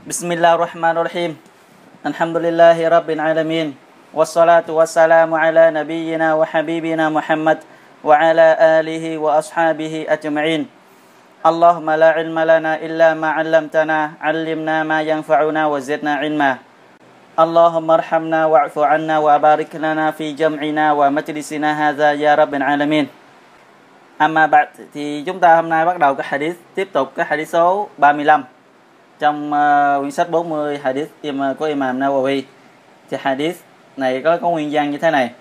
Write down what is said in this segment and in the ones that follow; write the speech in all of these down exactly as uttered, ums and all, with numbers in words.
Bismillahirrahmanirrahim. Alhamdulillahi Rabbil Alamin. Wassalatu wassalamu ala nabiyyina wa habibina Muhammad wa ala alihi wa ashabihi ajma'in. Allahumma la ilma lana illa ma 'allamtana, 'allimna ma yanfa'una wa zidna ilma. Allahumma arhamna wa'fu 'anna wa barik lana fi jam'ina wa majlisina hadha ya Rabbil Alamin. Amma ba'd, thì chúng ta hôm nay bắt đầu cái hadith, tiếp tục cái hadith số ba mươi lăm trong uh, quyển sách bốn mươi hadith của Imam Nawawi. Thì hadith này có có nguyên văn như thế này.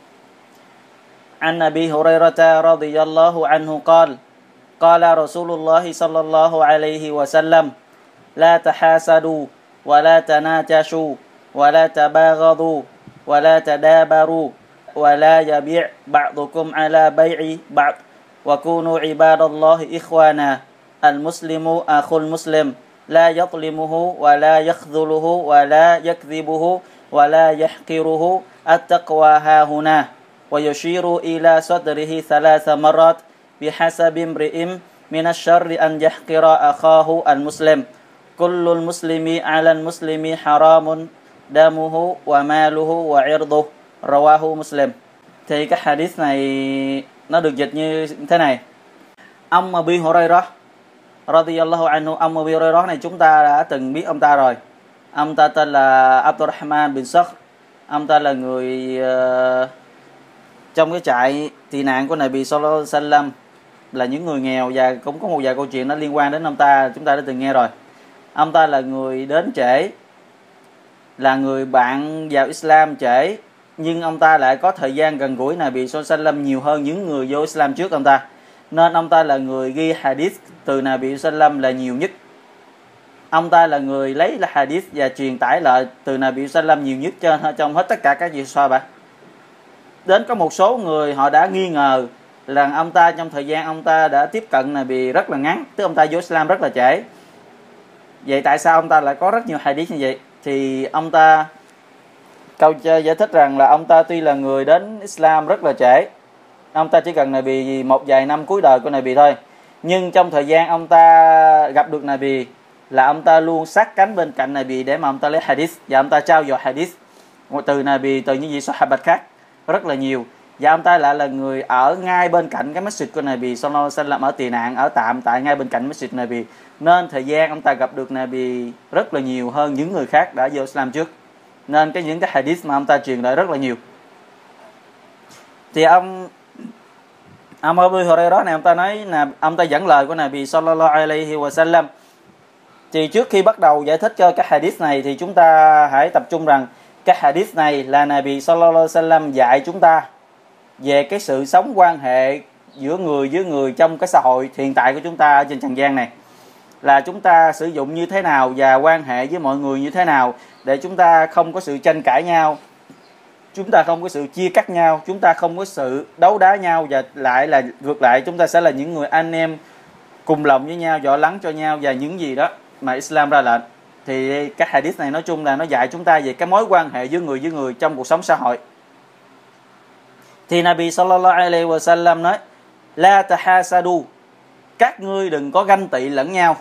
An Abi Hurairah radhiyallahu anhu qala qala Rasulullah sallallahu alaihi wasallam la tahasadu wa la tanajashu wa la tabaghadu wa la tadabaru wa la yabi' ba'dukum ala bay'i ba'd wa kunu ibadallahi ikhwana al-muslimu akhul muslim لا يظلمه ولا يخذله ولا يكذبه ولا يحقره التقوى ها هنا ويشير إلى صدره ثلاث مرات بحسب امرئ من الشر أن يحقر أخاه المسلم كل المسلم على المسلم حرام دمه وماله وعرضه رواه مسلم. Thì cái hadith này nó được dịch như thế này. Ông Abi Hurairah radhiyallahu anhu, ông Abu Hurairah này chúng ta đã từng biết ông ta rồi. Ông ta tên là Abdurrahman bin Sakhr. Ông ta là người uh, trong cái trại tị nạn của Nabi sallallahu alaihi wasallam, là những người nghèo, và cũng có một vài câu chuyện nó liên quan đến ông ta, chúng ta đã từng nghe rồi. Ông ta là người đến trễ, là người bạn vào Islam trễ, nhưng ông ta lại có thời gian gần gũi Nabi sallallahu alaihi wasallam nhiều hơn những người vô Islam trước ông ta. Nên ông ta là người ghi hadith từ Nabi sallam là nhiều nhất. Ông ta là người lấy là hadith và truyền tải lại từ Nabi sallam nhiều nhất cho, trong hết tất cả các vị Sahaba. Đến có một số người họ đã nghi ngờ rằng ông ta trong thời gian ông ta đã tiếp cận Nabi rất là ngắn, tức ông ta vô Islam rất là trễ. Vậy tại sao ông ta lại có rất nhiều hadith như vậy? Thì ông ta câu giải thích rằng là ông ta tuy là người đến Islam rất là trễ, ông ta chỉ cần Nabi một vài năm cuối đời của Nabi thôi, nhưng trong thời gian ông ta gặp được Nabi là ông ta luôn sát cánh bên cạnh Nabi để mà ông ta lấy hadith, và ông ta trao dồi hadith từ Nabi, từ những vị Sahaba khác rất là nhiều. Và ông ta lại là người ở ngay bên cạnh cái masjid của Nabi sallallahu alaihi wasallam, ở tị nạn, ở tạm tại ngay bên cạnh masjid Nabi, nên thời gian ông ta gặp được Nabi rất là nhiều hơn những người khác đã vô Islam trước, nên cái những cái hadith mà ông ta truyền lại rất là nhiều. Thì ông Ông Abu Hurairah này, ông ta nói là ông ta dẫn lời của Nabi sallallahu alaihi wasallam. Thì trước khi bắt đầu giải thích cho cái hadith này thì chúng ta hãy tập trung rằng cái hadith này là Nabi sallallahu alaihi wasallam dạy chúng ta về cái sự sống quan hệ giữa người với người trong cái xã hội hiện tại của chúng ta ở trên trần gian này, là chúng ta sử dụng như thế nào và quan hệ với mọi người như thế nào để chúng ta không có sự tranh cãi nhau, chúng ta không có sự chia cắt nhau, chúng ta không có sự đấu đá nhau, và lại là ngược lại chúng ta sẽ là những người anh em cùng lòng với nhau, dọ lắng cho nhau và những gì đó mà Islam ra lệnh. Thì các hadith này nói chung là nó dạy chúng ta về cái mối quan hệ giữa người với người trong cuộc sống xã hội. Thì Nabi sallallahu alaihi wasallam nói la tahasadu, các ngươi đừng có ganh tị lẫn nhau,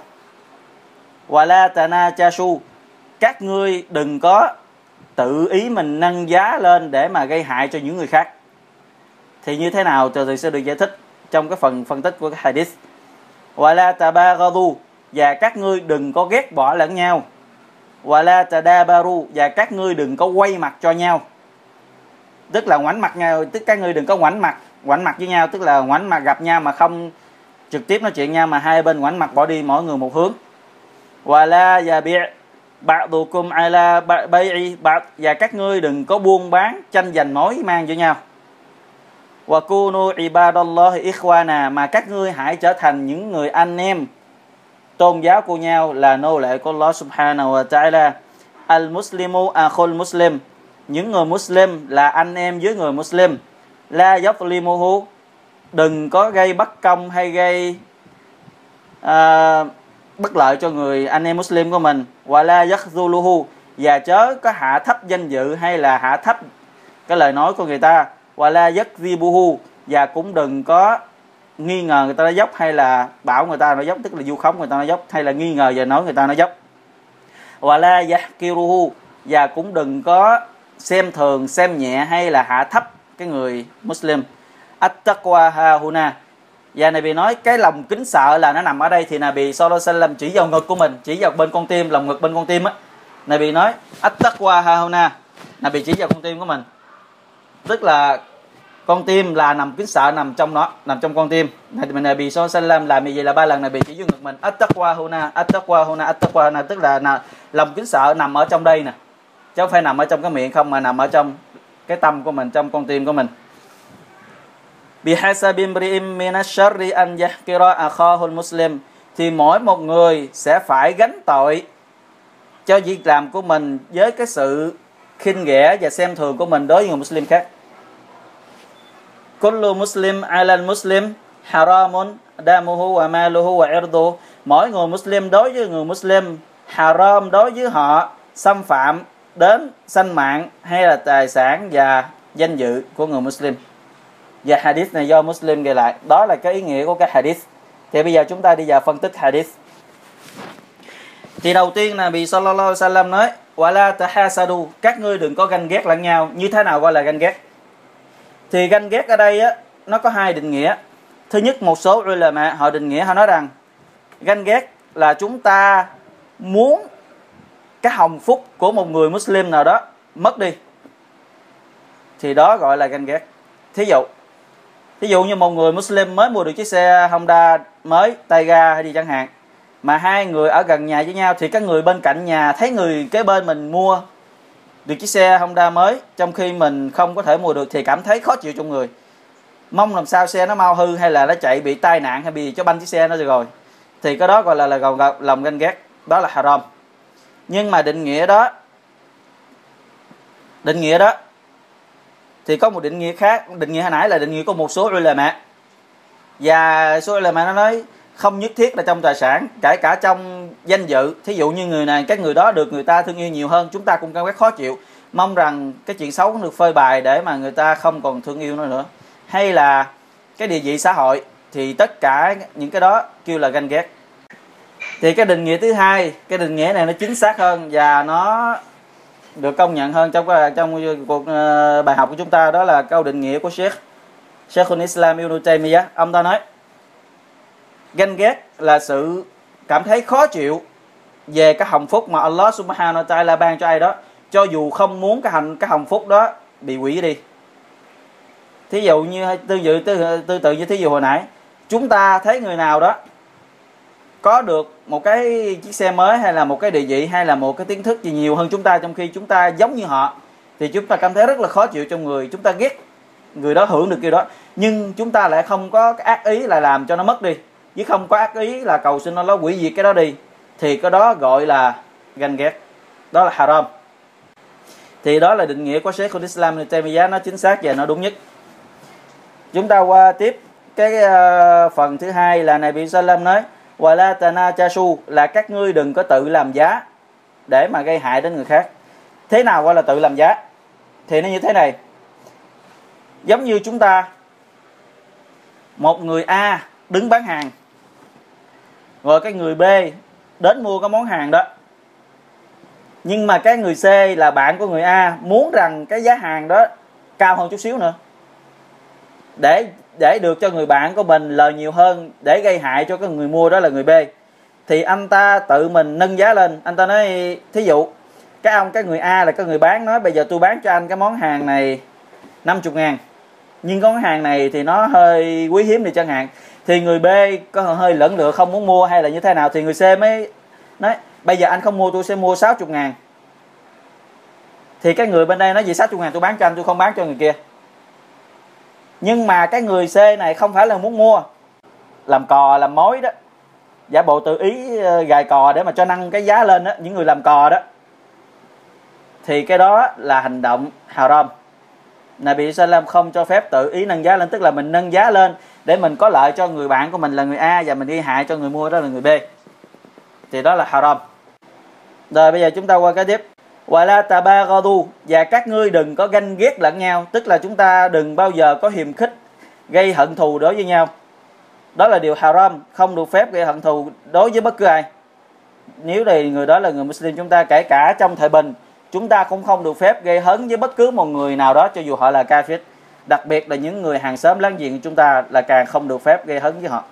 wa la tanajashu, các ngươi đừng có tự ý mình nâng giá lên để mà gây hại cho những người khác. Thì như thế nào từ từ sẽ được giải thích trong cái phần phân tích của cái hadith. Wa la tabaghadu, và các ngươi đừng có ghét bỏ lẫn nhau. Wa la tadabaru, và các ngươi đừng có quay mặt cho nhau, tức là ngoảnh mặt nhau, tức các ngươi đừng có ngoảnh mặt ngoảnh mặt với nhau, tức là ngoảnh mặt gặp nhau mà không trực tiếp nói chuyện nhau, mà hai bên ngoảnh mặt bỏ đi mỗi người một hướng. Wa la yabi' ba'dukum ala bay'i ba'd, và các ngươi đừng có buôn bán tranh giành mối mang với nhau. Wa kunu ibadallahi ikhwana, mà các ngươi hãy trở thành những người anh em tôn giáo của nhau, là nô lệ của Allah subhanahu wa ta'ala. Al muslimu akhul muslim, những người Muslim là anh em với người Muslim. La yazlimuhu, đừng có gây bất công hay gây uh, bất lợi cho người anh em Muslim của mình. Wa la yakhzuluhu, và chớ có hạ thấp danh dự hay là hạ thấp cái lời nói của người ta. Wa la yakzibuhu, và cũng đừng có nghi ngờ người ta nói dốc, hay là bảo người ta nói dốc, tức là vu khống người ta nói dốc, hay là nghi ngờ và nói người ta nói dốc. Wa la yahkiruhu, và cũng đừng có xem thường, xem nhẹ hay là hạ thấp cái người Muslim. At-taqwa hahuna, và Nabi nói cái lòng kính sợ là nó nằm ở đây, thì Nabi sallallahu alaihi wasallam chỉ vào ngực của mình, chỉ vào bên con tim, lòng ngực bên con tim á. Nabi nói at-taqwa hahuna, Nabi chỉ vào con tim của mình, tức là con tim là nằm kính sợ nằm trong nó, nằm trong con tim. Nabi sallallahu alaihi wasallam làm như vậy là ba lần, Nabi chỉ vào ngực mình, at-taqwa huna, at-taqwa huna, at-taqwa huna, tức là, là lòng kính sợ nằm ở trong đây nè, chứ không phải nằm ở trong cái miệng không, mà nằm ở trong cái tâm của mình, trong con tim của mình. Bihasabi imri'in minash-sharri an yahkira akhahu al-muslim, thì mỗi một người sẽ phải gánh tội cho việc làm của mình với cái sự khinh ghẻ và xem thường của mình đối với người Muslim khác. Kullu muslim ala al-muslim haramun damuhu wa maluhu wa irduhu, mỗi người Muslim đối với người Muslim haram, đối với họ xâm phạm đến sanh mạng hay là tài sản và danh dự của người Muslim. Và hadith này do Muslim ghi lại, đó là cái ý nghĩa của cái hadith. Thì bây giờ chúng ta đi vào phân tích hadith. Thì đầu tiên là Nabi sallallahu alaihi wasallam nói wala tahasadu, các ngươi đừng có ganh ghét lẫn nhau. Như thế nào gọi là ganh ghét? Thì ganh ghét ở đây á, nó có hai định nghĩa. Thứ nhất, một số ulama họ định nghĩa, họ nói rằng ganh ghét là chúng ta muốn cái hồng phúc của một người Muslim nào đó mất đi, thì đó gọi là ganh ghét. Thí dụ Thí dụ như một người Muslim mới mua được chiếc xe Honda mới, tay ga hay đi chẳng hạn, mà hai người ở gần nhà với nhau, thì các người bên cạnh nhà thấy người kế bên mình mua được chiếc xe Honda mới, trong khi mình không có thể mua được, thì cảm thấy khó chịu trong người, mong làm sao xe nó mau hư, hay là nó chạy bị tai nạn, hay bị cho banh chiếc xe nó rồi, thì cái đó gọi là, là lòng ganh ghét, đó là haram. Nhưng mà định nghĩa đó định nghĩa đó thì có một định nghĩa khác. Định nghĩa hồi nãy là định nghĩa của một số ulama, và số ulama nó nói không nhất thiết là trong tài sản, kể cả trong danh dự. Thí dụ như người này, các người đó được người ta thương yêu nhiều hơn, chúng ta cũng cảm giác khó chịu, mong rằng cái chuyện xấu được phơi bày để mà người ta không còn thương yêu nó nữa. Hay là cái địa vị xã hội, thì tất cả những cái đó kêu là ganh ghét. Thì cái định nghĩa thứ hai, cái định nghĩa này nó chính xác hơn và nó được công nhận hơn trong trong cuộc uh, bài học của chúng ta, đó là câu định nghĩa của Sheikh Sheikhul Islam Ibn Taymiyyah. Ông ta nói ganh ghét là sự cảm thấy khó chịu về cái hồng phúc mà Allah Subhanahu wa Ta'ala ban cho ai đó, cho dù không muốn cái hành cái hồng phúc đó bị hủy đi. Thí dụ như tương tự tư, tư tự như thí dụ hồi nãy, chúng ta thấy người nào đó có được một cái chiếc xe mới, hay là một cái địa vị, hay là một cái kiến thức gì nhiều hơn chúng ta, trong khi chúng ta giống như họ, thì chúng ta cảm thấy rất là khó chịu trong người, chúng ta ghét người đó hưởng được điều đó, nhưng chúng ta lại không có cái ác ý là làm cho nó mất đi, chứ không có ác ý là cầu xin nó hủy diệt cái đó đi, thì cái đó gọi là ganh ghét, đó là haram. Thì đó là định nghĩa của Sheikhul Islam Ibn Taymiyyah, nó chính xác và nó đúng nhất. Chúng ta qua tiếp cái uh, phần thứ hai là Nabi sallallahu alaihi wasallam nói wala tanajashu, là các ngươi đừng có tự làm giá để mà gây hại đến người khác. Thế nào gọi là tự làm giá? Thì nó như thế này. Giống như chúng ta, một người A đứng bán hàng, rồi cái người B đến mua cái món hàng đó, nhưng mà cái người C là bạn của người A muốn rằng cái giá hàng đó cao hơn chút xíu nữa, để để được cho người bạn của mình lời nhiều hơn, để gây hại cho cái người mua đó là người B, thì anh ta tự mình nâng giá lên. Anh ta nói, thí dụ cái ông cái người A là cái người bán, nói bây giờ tôi bán cho anh cái món hàng này năm mươi ngàn, nhưng cái món hàng này thì nó hơi quý hiếm đi chẳng hạn, thì người B có hơi lẫn lựa không muốn mua hay là như thế nào, thì người C mới nói bây giờ anh không mua, tôi sẽ mua sáu mươi ngàn. Thì cái người bên đây nói gì sáu mươi ngàn tôi bán cho anh, tôi không bán cho người kia. Nhưng mà cái người C này không phải là muốn mua, làm cò làm mối đó, giả bộ tự ý gài cò để mà cho nâng cái giá lên đó, những người làm cò đó, thì cái đó là hành động haram. Nabi sallam không cho phép tự ý nâng giá lên, tức là mình nâng giá lên để mình có lợi cho người bạn của mình là người A, và mình gây hại cho người mua đó là người B, thì đó là haram. Rồi bây giờ chúng ta qua cái tiếp. Wala tabaghadu, và các ngươi đừng có ganh ghét lẫn nhau, tức là chúng ta đừng bao giờ có hiềm khích, gây hận thù đối với nhau. Đó là điều haram, không được phép gây hận thù đối với bất cứ ai. Nếu thì người đó là người Muslim chúng ta, kể cả trong thời bình, chúng ta cũng không được phép gây hấn với bất cứ một người nào đó cho dù họ là kafir. Đặc biệt là những người hàng xóm láng giềng của chúng ta là càng không được phép gây hấn với họ.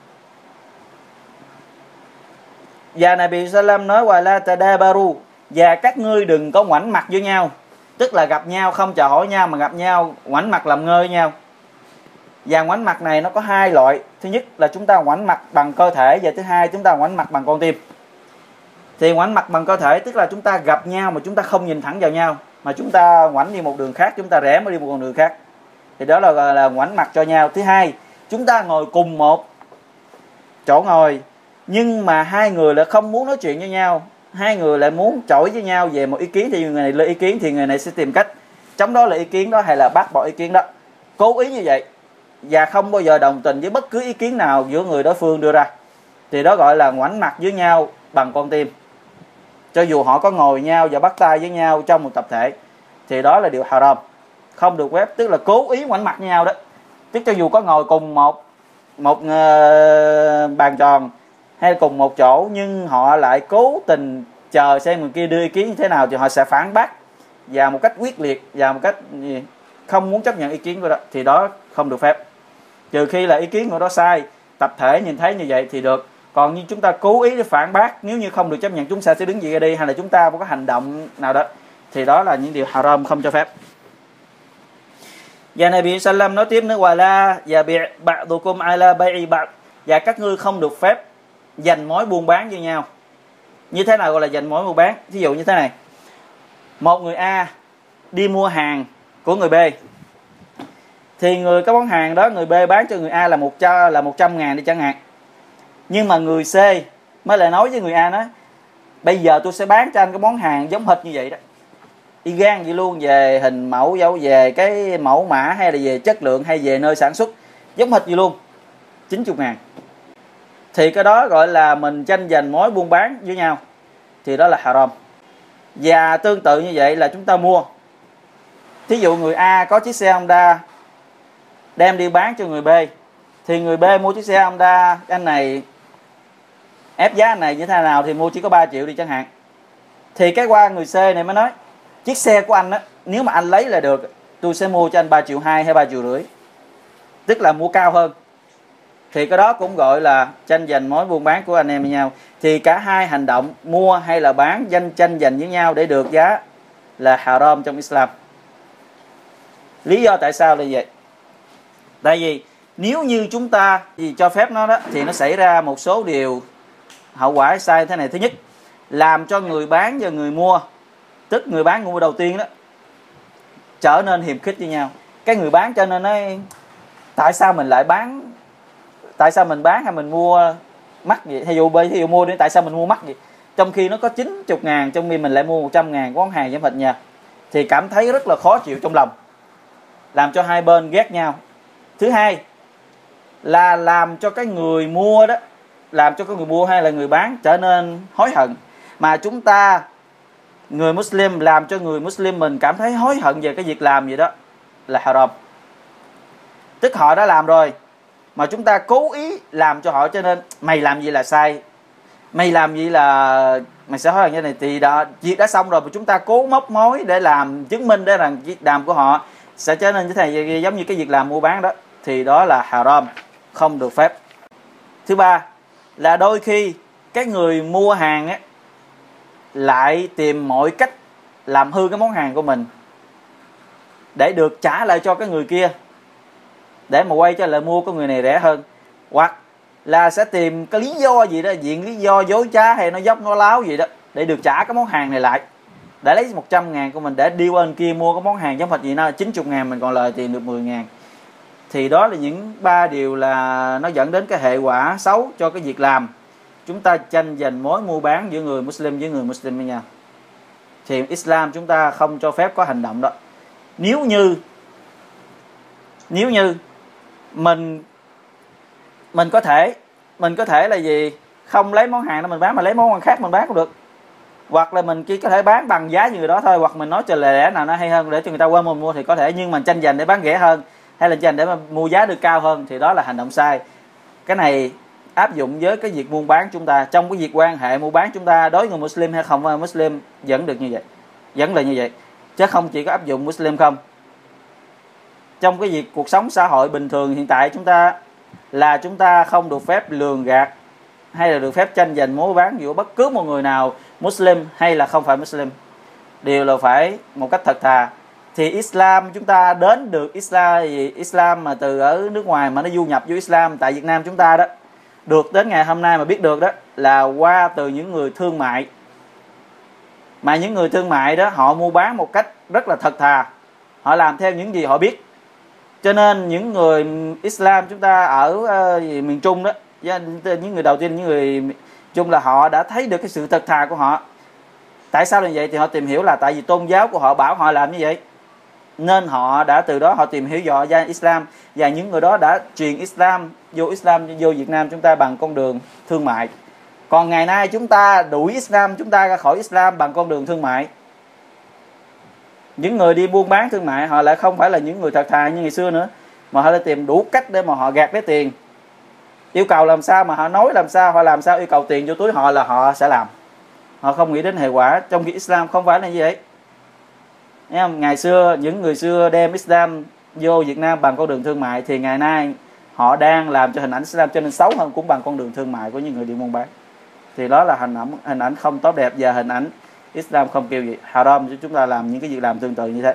Và Nabi Sallam nói wa la tadabaru, và các ngươi đừng có ngoảnh mặt với nhau, tức là gặp nhau không chào hỏi nhau mà gặp nhau ngoảnh mặt làm ngơ với nhau. Và ngoảnh mặt này nó có hai loại, thứ nhất là chúng ta ngoảnh mặt bằng cơ thể, và thứ hai chúng ta ngoảnh mặt bằng con tim. Thì ngoảnh mặt bằng cơ thể tức là chúng ta gặp nhau mà chúng ta không nhìn thẳng vào nhau, mà chúng ta ngoảnh đi một đường khác, chúng ta rẽ mới đi một con đường khác, thì đó là gọi là ngoảnh mặt cho nhau. Thứ hai, chúng ta ngồi cùng một chỗ ngồi nhưng mà hai người lại không muốn nói chuyện với nhau, hai người lại muốn chổi với nhau về một ý kiến, thì người này lên ý kiến thì người này sẽ tìm cách chống đối lại ý kiến đó hay là bác bỏ ý kiến đó, cố ý như vậy, và không bao giờ đồng tình với bất cứ ý kiến nào giữa người đối phương đưa ra, thì đó gọi là ngoảnh mặt với nhau bằng con tim. Cho dù họ có ngồi nhau và bắt tay với nhau trong một tập thể, thì đó là điều haram, không được phép, tức là cố ý ngoảnh mặt với nhau đó. Tức cho dù có ngồi cùng một một uh, bàn tròn hay cùng một chỗ, nhưng họ lại cố tình chờ xem người kia đưa ý kiến như thế nào thì họ sẽ phản bác và một cách quyết liệt và một cách không muốn chấp nhận ý kiến của đó, thì đó không được phép. Trừ khi là ý kiến của đó sai, tập thể nhìn thấy như vậy thì được. Còn như chúng ta cố ý để phản bác, nếu như không được chấp nhận chúng ta sẽ đứng dậy ra đi, hay là chúng ta có hành động nào đó, thì đó là những điều haram không cho phép. Và Nabi Sallam nói tiếp nữa, wala yabi' ba'dukum ala bai'i ba'd, và các ngươi không được phép giành mối buôn bán với nhau. Như thế nào gọi là giành mối buôn bán? Ví dụ như thế này, một người A đi mua hàng của người B, thì người có món hàng đó người B bán cho người A là một trăm là một trăm ngàn đi chẳng hạn, nhưng mà người C mới lại nói với người A nói, bây giờ tôi sẽ bán cho anh cái món hàng giống hệt như vậy đó, y gan vậy luôn, về hình mẫu, dấu về cái mẫu mã hay là về chất lượng hay về nơi sản xuất, giống hệt vậy luôn, chín mươi ngàn. Thì cái đó gọi là mình tranh giành mối buôn bán với nhau, thì đó là haram. Và tương tự như vậy là chúng ta mua, thí dụ người A có chiếc xe Honda đem đi bán cho người B, thì người B mua chiếc xe Honda, anh này ép giá anh này như thế nào thì mua chỉ có ba triệu đi chẳng hạn, thì cái qua người C này mới nói, chiếc xe của anh á, nếu mà anh lấy là được, tôi sẽ mua cho anh ba triệu hai hay ba triệu rưỡi, tức là mua cao hơn. Thì cái đó cũng gọi là tranh giành mối buôn bán của anh em với nhau. Thì cả hai hành động mua hay là bán, danh tranh giành với nhau để được giá là haram trong Islam. Lý do tại sao là vậy? Tại vì nếu như chúng ta gì cho phép nó đó, thì nó xảy ra một số điều hậu quả sai thế này. Thứ nhất, làm cho người bán và người mua, tức người bán người mua đầu tiên đó, trở nên hiềm khích với nhau. Cái người bán cho nên nói, tại sao mình lại bán, tại sao mình bán hay mình mua mắc vậy, hay dụ bây giờ mua đi, tại sao mình mua mắc vậy, trong khi nó có chín mươi ngàn, trong khi mình lại mua một trăm ngàn của món hàng giống hệt nhà, thì cảm thấy rất là khó chịu trong lòng, làm cho hai bên ghét nhau. Thứ hai là làm cho cái người mua đó, làm cho cái người mua hay là người bán trở nên hối hận. Mà chúng ta người Muslim làm cho người Muslim mình cảm thấy hối hận về cái việc làm gì đó là haram. Tức họ đã làm rồi mà chúng ta cố ý làm cho họ, cho nên mày làm gì là sai, mày làm gì là mày sẽ hối hận như này, thì đó, việc đã xong rồi mà chúng ta cố móc mối để làm chứng minh để rằng việc làm của họ sẽ trở nên như thế này, giống như cái việc làm mua bán đó, thì đó là haram, không được phép. Thứ ba là đôi khi cái người mua hàng á lại tìm mọi cách làm hư cái món hàng của mình để được trả lại cho cái người kia, để mà quay cho lại mua của người này rẻ hơn, hoặc là sẽ tìm cái lý do gì đó, diện lý do dối trá hay nó dốc nó láo gì đó để được trả cái món hàng này lại, để lấy một trăm ngàn của mình để đi qua bên kia mua cái món hàng giống hệt gì nó chín mươi ngàn, mình còn lời tiền được mười ngàn. Thì đó là những ba điều là nó dẫn đến cái hệ quả xấu cho cái việc làm chúng ta tranh giành mối mua bán giữa người Muslim với người Muslim với nhau. Thì Islam chúng ta không cho phép có hành động đó. Nếu như nếu như mình mình có thể mình có thể là gì, không lấy món hàng đó mình bán mà lấy món hàng khác mình bán cũng được, hoặc là mình chỉ có thể bán bằng giá như người đó thôi, hoặc mình nói cho lẻ nào nó hay hơn để cho người ta qua mình mua thì có thể, nhưng mà tranh giành để bán rẻ hơn hay là tranh để mà mua giá được cao hơn thì đó là hành động sai. Cái này áp dụng với cái việc buôn bán chúng ta, trong cái việc quan hệ mua bán chúng ta đối với người Muslim hay không phải Muslim vẫn được như vậy, vẫn là như vậy, chứ không chỉ có áp dụng Muslim không. Trong cái việc cuộc sống xã hội bình thường hiện tại chúng ta là chúng ta không được phép lường gạt hay là được phép tranh giành mua bán giữa bất cứ một người nào, Muslim hay là không phải Muslim, đều là phải một cách thật thà. Thì Islam chúng ta đến được Islam gì Islam mà từ ở nước ngoài mà nó du nhập vô Islam tại Việt Nam chúng ta đó, được đến ngày hôm nay mà biết được đó là qua từ những người thương mại, mà những người thương mại đó họ mua bán một cách rất là thật thà, họ làm theo những gì họ biết. Cho nên những người Islam chúng ta ở uh, miền Trung đó, những người đầu tiên, những người chung là họ đã thấy được cái sự thật thà của họ. Tại sao là vậy? Thì họ tìm hiểu là tại vì tôn giáo của họ bảo họ làm như vậy, nên họ đã từ đó họ tìm hiểu dò ra Islam, và những người đó đã truyền Islam vô Islam vô Việt Nam chúng ta bằng con đường thương mại. Còn ngày nay chúng ta đuổi Islam chúng ta ra khỏi Islam bằng con đường thương mại. Những người đi buôn bán thương mại họ lại không phải là những người thật thà như ngày xưa nữa, mà họ lại tìm đủ cách để mà họ gạt lấy tiền, yêu cầu làm sao mà họ nói làm sao, họ làm sao yêu cầu tiền vô túi họ là họ sẽ làm, họ không nghĩ đến hệ quả. Trong khi Islam không phải là như vậy. Ngày xưa những người xưa đem Islam vô Việt Nam bằng con đường thương mại, thì ngày nay họ đang làm cho hình ảnh Islam cho nên xấu hơn cũng bằng con đường thương mại của những người đi buôn bán. Thì đó là hình ảnh hình ảnh không tốt đẹp, và hình ảnh Islam không kêu gì haram cho chúng ta làm những cái việc làm tương tự như thế.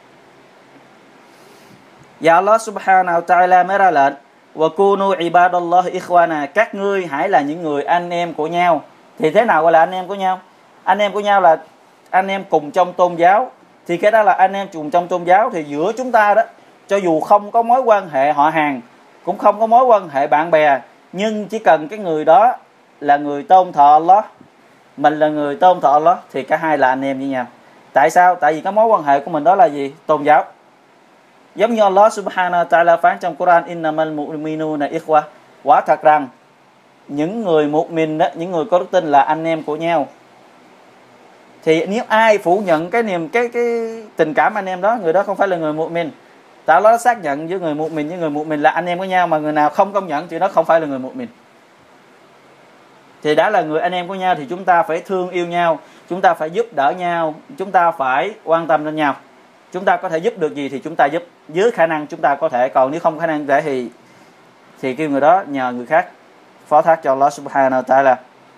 Và Allah subhanahu wa ta'ala mới ra lệnh wa kunu ibadallahi ikhwana, các ngươi hãy là những người anh em của nhau. Thì thế nào gọi là anh em của nhau? Anh em của nhau là anh em cùng trong tôn giáo. Thì cái đó là anh em cùng trong tôn giáo. Thì giữa chúng ta đó, cho dù không có mối quan hệ họ hàng, cũng không có mối quan hệ bạn bè, nhưng chỉ cần cái người đó là người tôn thờ Allah, mình là người tôn thờ Allah, thì cả hai là anh em với nhau. Tại sao? Tại vì cái mối quan hệ của mình đó là gì? Tôn giáo. Giống như Allah subhanahu wa ta'ala phán trong Quran innamal mu'minuna ikhwa, quả thật rằng những người mu'min đó, những người có đức tin là anh em của nhau. Thì nếu ai phủ nhận cái niềm cái cái tình cảm anh em đó, người đó không phải là người mu'min. Tại Allah xác nhận với người mu'min với người mu'min là anh em của nhau, mà người nào không công nhận thì nó không phải là người mu'min. Thì đã là người anh em của nhau thì chúng ta phải thương yêu nhau, chúng ta phải giúp đỡ nhau, chúng ta phải quan tâm đến nhau. Chúng ta có thể giúp được gì thì chúng ta giúp, dưới khả năng chúng ta có thể. Còn nếu không khả năng để thì thì kêu người đó nhờ người khác, phó thác cho Allah subhanahu wa ta'ala.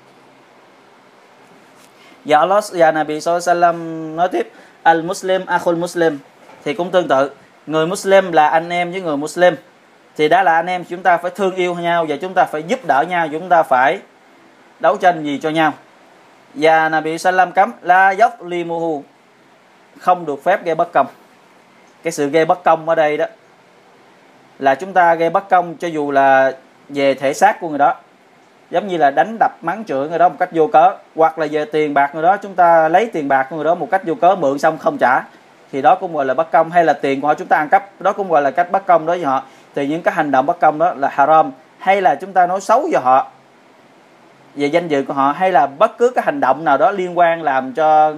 Và Allah và Nabi sallallahu alaihi wasallam nói tiếp al muslim akhul muslim, thì cũng tương tự, người Muslim là anh em với người Muslim. Thì đã là anh em, chúng ta phải thương yêu nhau và chúng ta phải giúp đỡ nhau, chúng ta phải đấu tranh gì cho nhau. Và Nabi sallam cấm la yadlimuhu, không được phép gây bất công. Cái sự gây bất công ở đây đó là chúng ta gây bất công cho dù là về thể xác của người đó, giống như là đánh đập mắng chửi người đó một cách vô cớ, hoặc là về tiền bạc người đó, chúng ta lấy tiền bạc của người đó một cách vô cớ, mượn xong không trả, thì đó cũng gọi là bất công. Hay là tiền của họ chúng ta ăn cắp, đó cũng gọi là cách bất công đối với họ. Thì những cái hành động bất công đó là haram. Hay là chúng ta nói xấu về họ, về danh dự của họ, hay là bất cứ cái hành động nào đó liên quan làm cho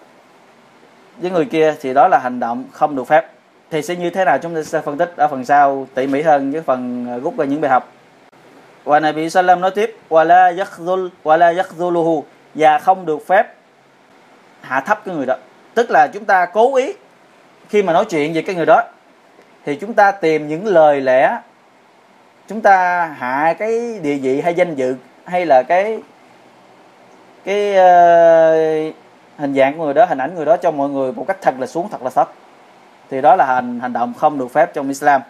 với người kia, thì đó là hành động không được phép. Thì sẽ như thế nào chúng ta sẽ phân tích ở phần sau tỉ mỉ hơn với phần rút ra những bài học. Và Nabi sallam nói tiếp wala yakhzul wala yakhzuluhu, và không được phép hạ thấp cái người đó. Tức là chúng ta cố ý khi mà nói chuyện về cái người đó thì chúng ta tìm những lời lẽ chúng ta hạ cái địa vị hay danh dự hay là cái cái uh, hình dạng của người đó, hình ảnh người đó cho mọi người một cách thật là xuống, thật là thấp. Thì đó là hành hành động không được phép trong Islam.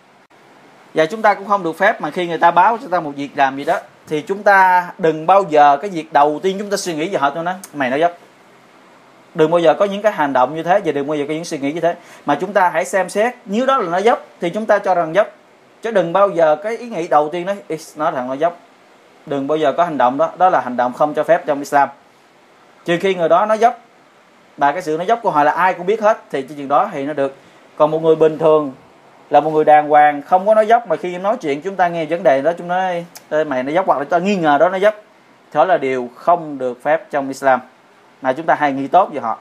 Và chúng ta cũng không được phép mà khi người ta báo cho ta một việc làm gì đó thì chúng ta đừng bao giờ cái việc đầu tiên chúng ta suy nghĩ về họ cho nó mày nói dốc. Đừng bao giờ có những cái hành động như thế, và đừng bao giờ có những suy nghĩ như thế, mà chúng ta hãy xem xét nếu đó là nó dốc thì chúng ta cho rằng dốc, chứ đừng bao giờ cái ý nghĩ đầu tiên nói nó thằng nó dốc. Đừng bao giờ có hành động đó, đó là hành động không cho phép trong Islam. Trừ khi người đó nó dốc, và cái sự nó dốc của họ là ai cũng biết hết, thì chuyện đó thì nó được. Còn một người bình thường là một người đàng hoàng không có nói dốc, mà khi nói chuyện chúng ta nghe vấn đề đó chúng nói mày nó dốc, hoặc là chúng ta nghi ngờ đó nó dốc, đó là điều không được phép trong Islam, mà chúng ta hay nghĩ tốt về họ.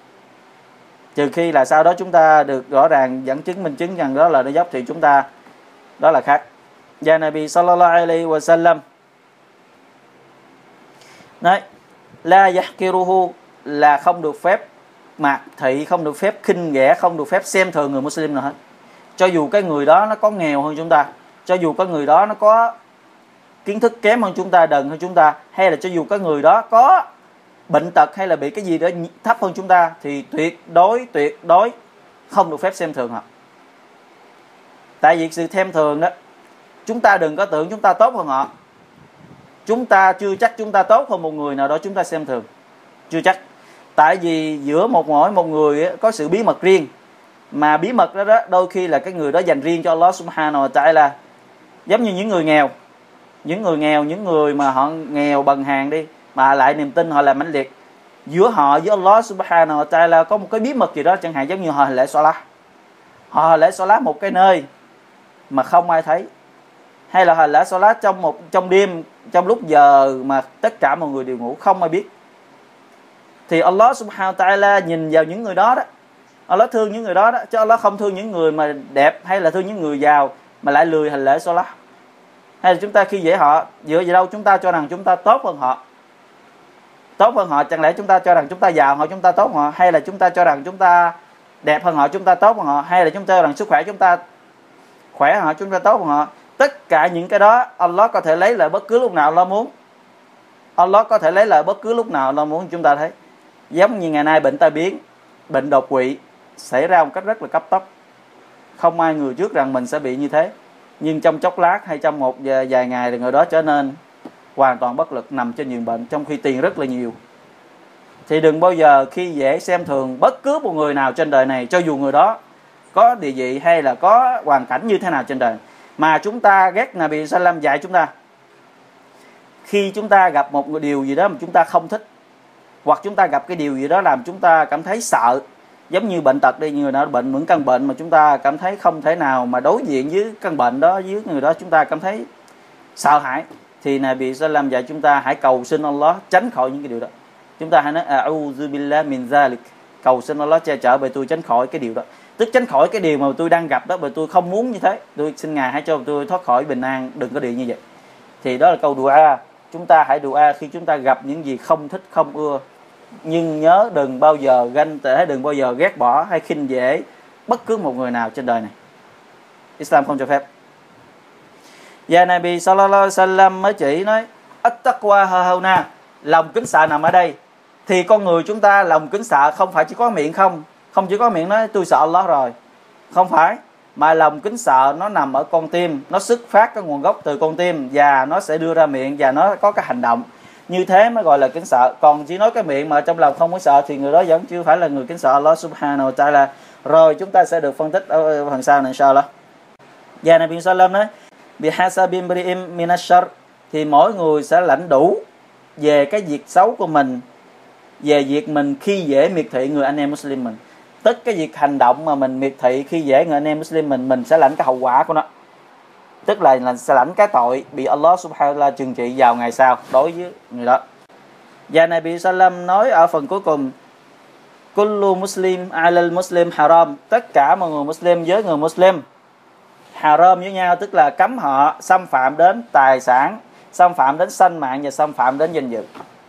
Trừ khi là sau đó chúng ta được rõ ràng dẫn chứng minh chứng rằng đó là nó dốc thì chúng ta đó là khác. Và Nabi sallallahu alaihi wasallam Đấy, la yahkiruhu là không được phép mạc thị, không được phép khinh ghẻ, không được phép xem thường người Muslim nào hết. Cho dù cái người đó nó có nghèo hơn chúng ta, cho dù cái người đó nó có kiến thức kém hơn chúng ta, đần hơn chúng ta, hay là cho dù cái người đó có bệnh tật hay là bị cái gì đó thấp hơn chúng ta, thì tuyệt đối tuyệt đối không được phép xem thường họ. Tại vì sự xem thường đó, chúng ta đừng có tưởng chúng ta tốt hơn họ. Chúng ta chưa chắc chúng ta tốt hơn một người nào đó chúng ta xem thường, chưa chắc. Tại vì giữa một mỗi một người có sự bí mật riêng, mà bí mật đó, đó đôi khi là cái người đó dành riêng cho Allah subhanahu wa ta'ala. Giống như những người nghèo, những người nghèo, những người mà họ nghèo bằng hàng đi, mà lại niềm tin họ là mãnh liệt, giữa họ với Allah subhanahu wa ta'ala có một cái bí mật gì đó, chẳng hạn giống như họ lễ Salat. Họ lễ Salat một cái nơi mà không ai thấy, hay là họ lễ Salat trong một trong đêm, trong lúc giờ mà tất cả mọi người đều ngủ, không ai biết. Thì Allah subhanahu wa ta'ala nhìn vào những người đó đó, Allah thương những người đó đó, chứ Allah không thương những người mà đẹp hay là thương những người giàu mà lại lười hành lễ Salat. Hay là chúng ta khi dễ họ, dựa vào đâu chúng ta cho rằng chúng ta tốt hơn họ? Tốt hơn họ, chẳng lẽ chúng ta cho rằng chúng ta giàu họ chúng ta tốt hơn họ, hay là chúng ta cho rằng chúng ta đẹp hơn họ chúng ta tốt hơn họ, hay là chúng ta cho rằng sức khỏe chúng ta khỏe hơn họ chúng ta tốt hơn họ? Tất cả những cái đó Allah có thể lấy lại bất cứ lúc nào Allah muốn. Allah có thể lấy lại bất cứ lúc nào Allah muốn. Chúng ta thấy giống như ngày nay bệnh tai biến, bệnh đột quỵ xảy ra một cách rất là cấp tốc, không ai ngờ trước rằng mình sẽ bị như thế, nhưng trong chốc lát hay trong một vài ngày thì người đó trở nên hoàn toàn bất lực, nằm trên giường bệnh, trong khi tiền rất là nhiều. Thì đừng bao giờ khi dễ xem thường bất cứ một người nào trên đời này, cho dù người đó có địa vị hay là có hoàn cảnh như thế nào trên đời. Mà chúng ta ghét Nabi Sallam dạy chúng ta, khi chúng ta gặp một điều gì đó mà chúng ta không thích, hoặc chúng ta gặp cái điều gì đó làm chúng ta cảm thấy sợ, giống như bệnh tật đi, người nào bệnh những căn bệnh mà chúng ta cảm thấy không thể nào mà đối diện với căn bệnh đó, với người đó chúng ta cảm thấy sợ hãi, thì Nabi Sallam dạy chúng ta hãy cầu xin Allah tránh khỏi những cái điều đó. Chúng ta hãy nói a'udhu billahi min zalik, cầu xin Allah che chở bởi tôi tránh khỏi cái điều đó, tức tránh khỏi cái điều mà tôi đang gặp đó, bởi tôi không muốn như thế, tôi xin Ngài hãy cho tôi thoát khỏi bình an, đừng có điều như vậy. Thì đó là câu dua. Chúng ta hãy dua khi chúng ta gặp những gì không thích, không ưa, nhưng nhớ đừng bao giờ ganh tị, đừng bao giờ ghét bỏ hay khinh dễ bất cứ một người nào trên đời này. Islam không cho phép. Và Nabi sallallahu alaihi wasallam mới chỉ nói at-taqwa hahuna, lòng kính sợ nằm ở đây. Thì con người chúng ta lòng kính sợ không phải chỉ có miệng không, không chỉ có miệng nói tôi sợ Allah rồi, không phải, mà lòng kính sợ nó nằm ở con tim, nó xuất phát cái nguồn gốc từ con tim và nó sẽ đưa ra miệng và nó có cái hành động. Như thế mới gọi là kính sợ. Còn chỉ nói cái miệng mà trong lòng không có sợ thì người đó vẫn chưa phải là người kính sợ Allah subhanahu wa ta'ala. Rồi chúng ta sẽ được phân tích ở phần sau này inshallah. Và Nabi sallam nói bihasabi imri'in min ash-shar, thì mỗi người sẽ lãnh đủ về cái việc xấu của mình, về việc mình khi dễ miệt thị người anh em Muslim mình. Tất cái việc hành động mà mình miệt thị khi dễ người anh em Muslim mình, mình sẽ lãnh cái hậu quả của nó, tức là, là sẽ lãnh cái tội bị Allah subhanahu wa ta'ala trừng trị vào ngày sau đối với người đó. Và Nabi sallam nói ở phần cuối cùng kullu muslim alal muslim haram, tất cả mọi người Muslim với người Muslim haram với nhau, tức là cấm họ xâm phạm đến tài sản, xâm phạm đến sinh mạng và xâm phạm đến danh dự.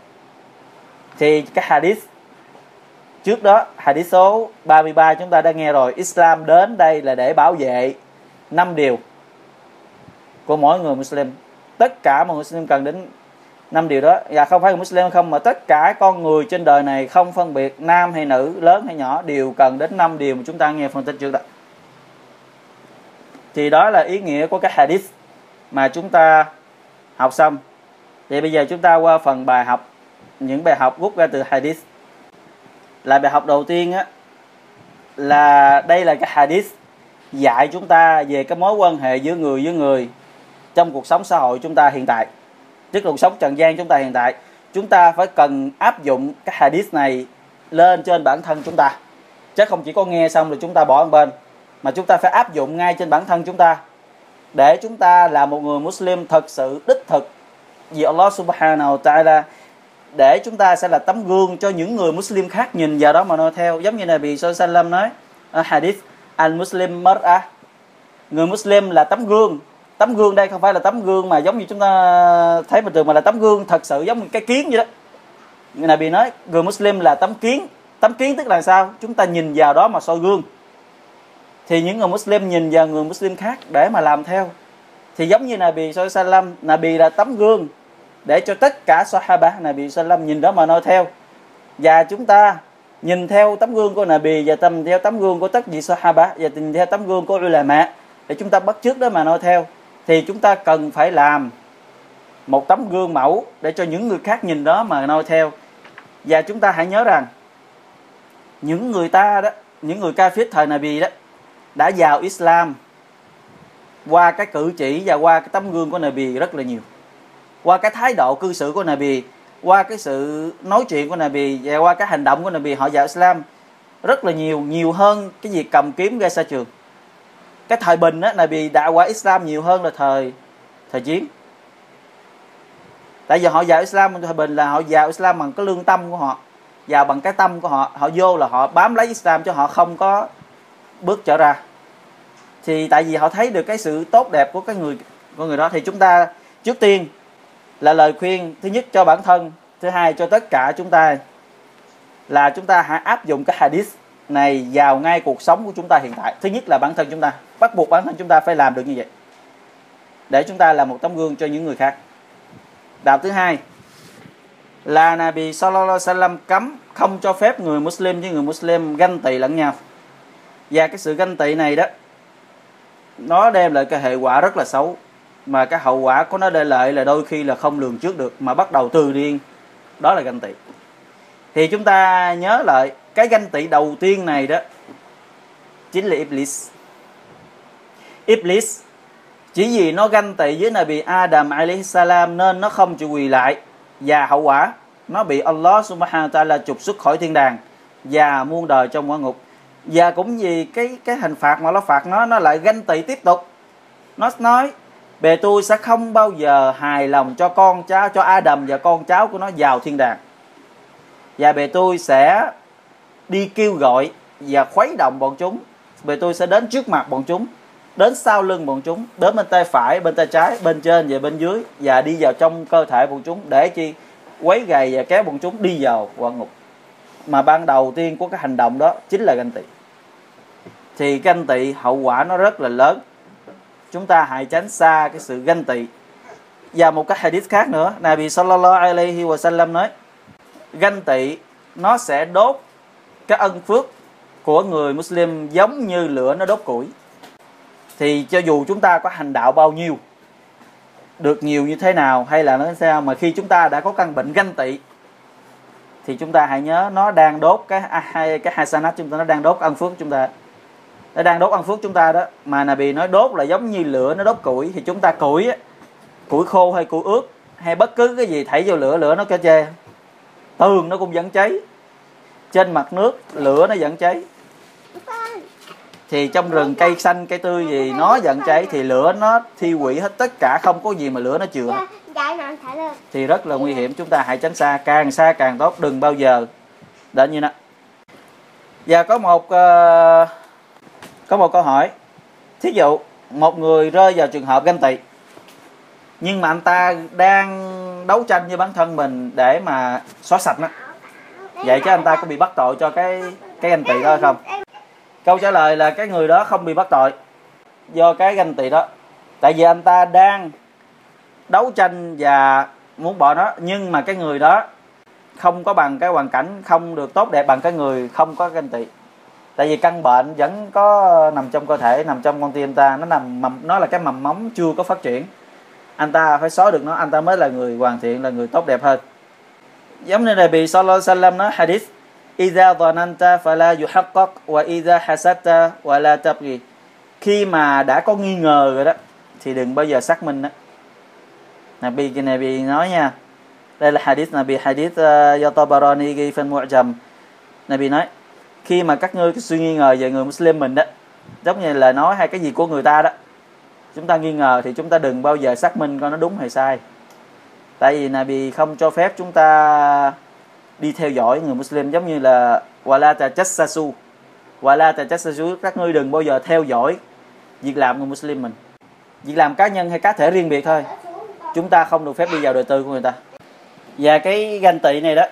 Thì cái hadith trước đó, hadith số ba mươi ba chúng ta đã nghe rồi, Islam đến đây là để bảo vệ năm điều của mỗi người Muslim. Tất cả mọi người Muslim cần đến năm điều đó, và không phải người Muslim không, mà tất cả con người trên đời này không phân biệt nam hay nữ, lớn hay nhỏ, đều cần đến năm điều mà chúng ta nghe phân tích trước đó. Thì đó là ý nghĩa của cái hadith mà chúng ta học xong. Thì bây giờ chúng ta qua phần bài học, những bài học rút ra từ hadith. Là bài học đầu tiên á, là đây là cái hadith dạy chúng ta về cái mối quan hệ giữa người với người trong cuộc sống xã hội chúng ta hiện tại, tức là cuộc sống trần gian chúng ta hiện tại. Chúng ta phải cần áp dụng cái hadith này lên trên bản thân chúng ta, chứ không chỉ có nghe xong rồi chúng ta bỏ một bên, mà chúng ta phải áp dụng ngay trên bản thân chúng ta, để chúng ta là một người Muslim thật sự đích thực vì Allah subhanahu wa ta'ala, để chúng ta sẽ là tấm gương cho những người Muslim khác nhìn vào đó mà noi theo. Giống như Nabi sallallahu alaihi wasallam nói ở hadith al-Muslim mar'ah, người Muslim là tấm gương. Tấm gương đây không phải là tấm gương mà giống như chúng ta thấy bình thường, mà là tấm gương thật sự giống như cái kiến vậy đó. Nabi nói người Muslim là tấm kiến. Tấm kiến tức là sao? Chúng ta nhìn vào đó mà soi gương. Thì những người Muslim nhìn vào người Muslim khác để mà làm theo. Thì giống như Nabi sallallahu alaihi wasallam, Nabi là tấm gương để cho tất cả Sahaba Nabi sallallahu alaihi wasallam nhìn đó mà noi theo. Và chúng ta nhìn theo tấm gương của Nabi và tầm theo tấm gương của tất vị Sahaba và nhìn theo tấm gương của ulama để chúng ta bắt chước đó mà noi theo. Thì chúng ta cần phải làm một tấm gương mẫu để cho những người khác nhìn đó mà noi theo. Và chúng ta hãy nhớ rằng những người ta đó, những người Kafir thời Nabi đó đã vào Islam qua cái cử chỉ và qua cái tấm gương của Nabi rất là nhiều. Qua cái thái độ cư xử của Nabi, qua cái sự nói chuyện của Nabi và qua cái hành động của Nabi, họ vào Islam rất là nhiều, nhiều hơn cái việc cầm kiếm ra xa trường. Cái thời bình á, Nabi đã qua Islam nhiều hơn là thời thời chiến. Tại vì họ vào Islam thời bình là họ vào Islam bằng cái lương tâm của họ, vào bằng cái tâm của họ, họ vô là họ bám lấy Islam chứ họ không có bước trở ra. Thì tại vì họ thấy được cái sự tốt đẹp của cái người của người đó. Thì chúng ta trước tiên là lời khuyên thứ nhất cho bản thân, thứ hai cho tất cả chúng ta là chúng ta hãy áp dụng cái hadith này vào ngay cuộc sống của chúng ta hiện tại. Thứ nhất là bản thân chúng ta, bắt buộc bản thân chúng ta phải làm được như vậy để chúng ta là một tấm gương cho những người khác. Đạo thứ hai là Nabi sallallahu alaihi wasallam cấm không cho phép người Muslim với người Muslim ganh tị lẫn nhau. Và cái sự ganh tị này đó nó đem lại cái hệ quả rất là xấu, mà cái hậu quả của nó để lại là đôi khi là không lường trước được, mà bắt đầu từ điên, đó là ganh tị. Thì chúng ta nhớ lại cái ganh tị đầu tiên này đó chính là Iblis. Iblis chỉ vì nó ganh tị với Nabi Adam alaihi salam nên nó không chịu quỳ lại, và hậu quả nó bị Allah subhanahu wa ta'ala trục xuất khỏi thiên đàng và muôn đời trong quả ngục. Và cũng vì cái cái hình phạt mà nó phạt nó, nó lại ganh tị tiếp tục. Nó nói bề tôi sẽ không bao giờ hài lòng cho con cháu, cho Adam và con cháu của nó vào thiên đàng. Và bề tôi sẽ đi kêu gọi và khuấy động bọn chúng. Bề tôi sẽ đến trước mặt bọn chúng, đến sau lưng bọn chúng, đến bên tay phải, bên tay trái, bên trên và bên dưới, và đi vào trong cơ thể bọn chúng để chi quấy gầy và kéo bọn chúng đi vào quả ngục. Mà ban đầu tiên của cái hành động đó chính là ganh tị. Thì ganh tị hậu quả nó rất là lớn. Chúng ta hãy tránh xa cái sự ganh tị. Và một cái hadith khác nữa, Nabi sallallahu alaihi wasallam nói ganh tị nó sẽ đốt cái ân phước của người Muslim giống như lửa nó đốt củi. Thì cho dù chúng ta có hành đạo bao nhiêu, được nhiều như thế nào hay là nó sao, mà khi chúng ta đã có căn bệnh ganh tị thì chúng ta hãy nhớ nó đang đốt cái hai cái hasanat chúng ta, nó đang đốt ân phước chúng ta, nó đang đốt ân phước chúng ta đó. Mà Nabi nói đốt là giống như lửa nó đốt củi. Thì chúng ta củi á, củi khô hay củi ướt hay bất cứ cái gì thảy vô lửa, lửa nó có chê, tường nó cũng vẫn cháy, trên mặt nước lửa nó vẫn cháy. Thì trong rừng cây xanh cây tươi gì nó vẫn cháy, thì lửa nó thiêu hủy hết tất cả, không có gì mà lửa nó chừa. Thì rất là nguy hiểm, chúng ta hãy tránh xa, càng xa càng tốt, đừng bao giờ đến như đó. Và có một uh, có một câu hỏi, thí dụ một người rơi vào trường hợp ganh tị, nhưng mà anh ta đang đấu tranh với bản thân mình để mà xóa sạch nó, vậy chứ anh ta có bị bắt tội cho cái cái ganh tị đó không? Câu trả lời là cái người đó không bị bắt tội do cái ganh tị đó. Tại vì anh ta đang đấu tranh và muốn bỏ nó, nhưng mà cái người đó không có bằng cái hoàn cảnh, không được tốt đẹp bằng cái người không có ganh tị. Tại vì căn bệnh vẫn có nằm trong cơ thể, nằm trong con tim anh ta, nó nằm mầm, nó là cái mầm móng chưa có phát triển. Anh ta phải xóa được nó, anh ta mới là người hoàn thiện, là người tốt đẹp hơn. Giống như Nabi sallallahu alaihi wasallam nói hadith: "Idza dhananta fala yuhaqqaq wa idza hasadta wa la tabghi." Khi mà đã có nghi ngờ rồi đó thì đừng bao giờ xác minh đó. Nabi cái Nabi nói nha. Đây là hadith Nabi, hadith uh, Tabarani ghi phần Mu'jam. Nabi nói khi mà các ngươi suy nghi ngờ về người Muslim mình đó, giống như là nói hay cái gì của người ta đó, chúng ta nghi ngờ thì chúng ta đừng bao giờ xác minh coi nó đúng hay sai. Tại vì Nabi không cho phép chúng ta đi theo dõi người Muslim, giống như là wala tajassasu, wala tajassasu, các ngươi đừng bao giờ theo dõi việc làm người Muslim mình, việc làm cá nhân hay cá thể riêng biệt thôi. Chúng ta không được phép đi vào đời tư của người ta. Và cái ganh tị này đó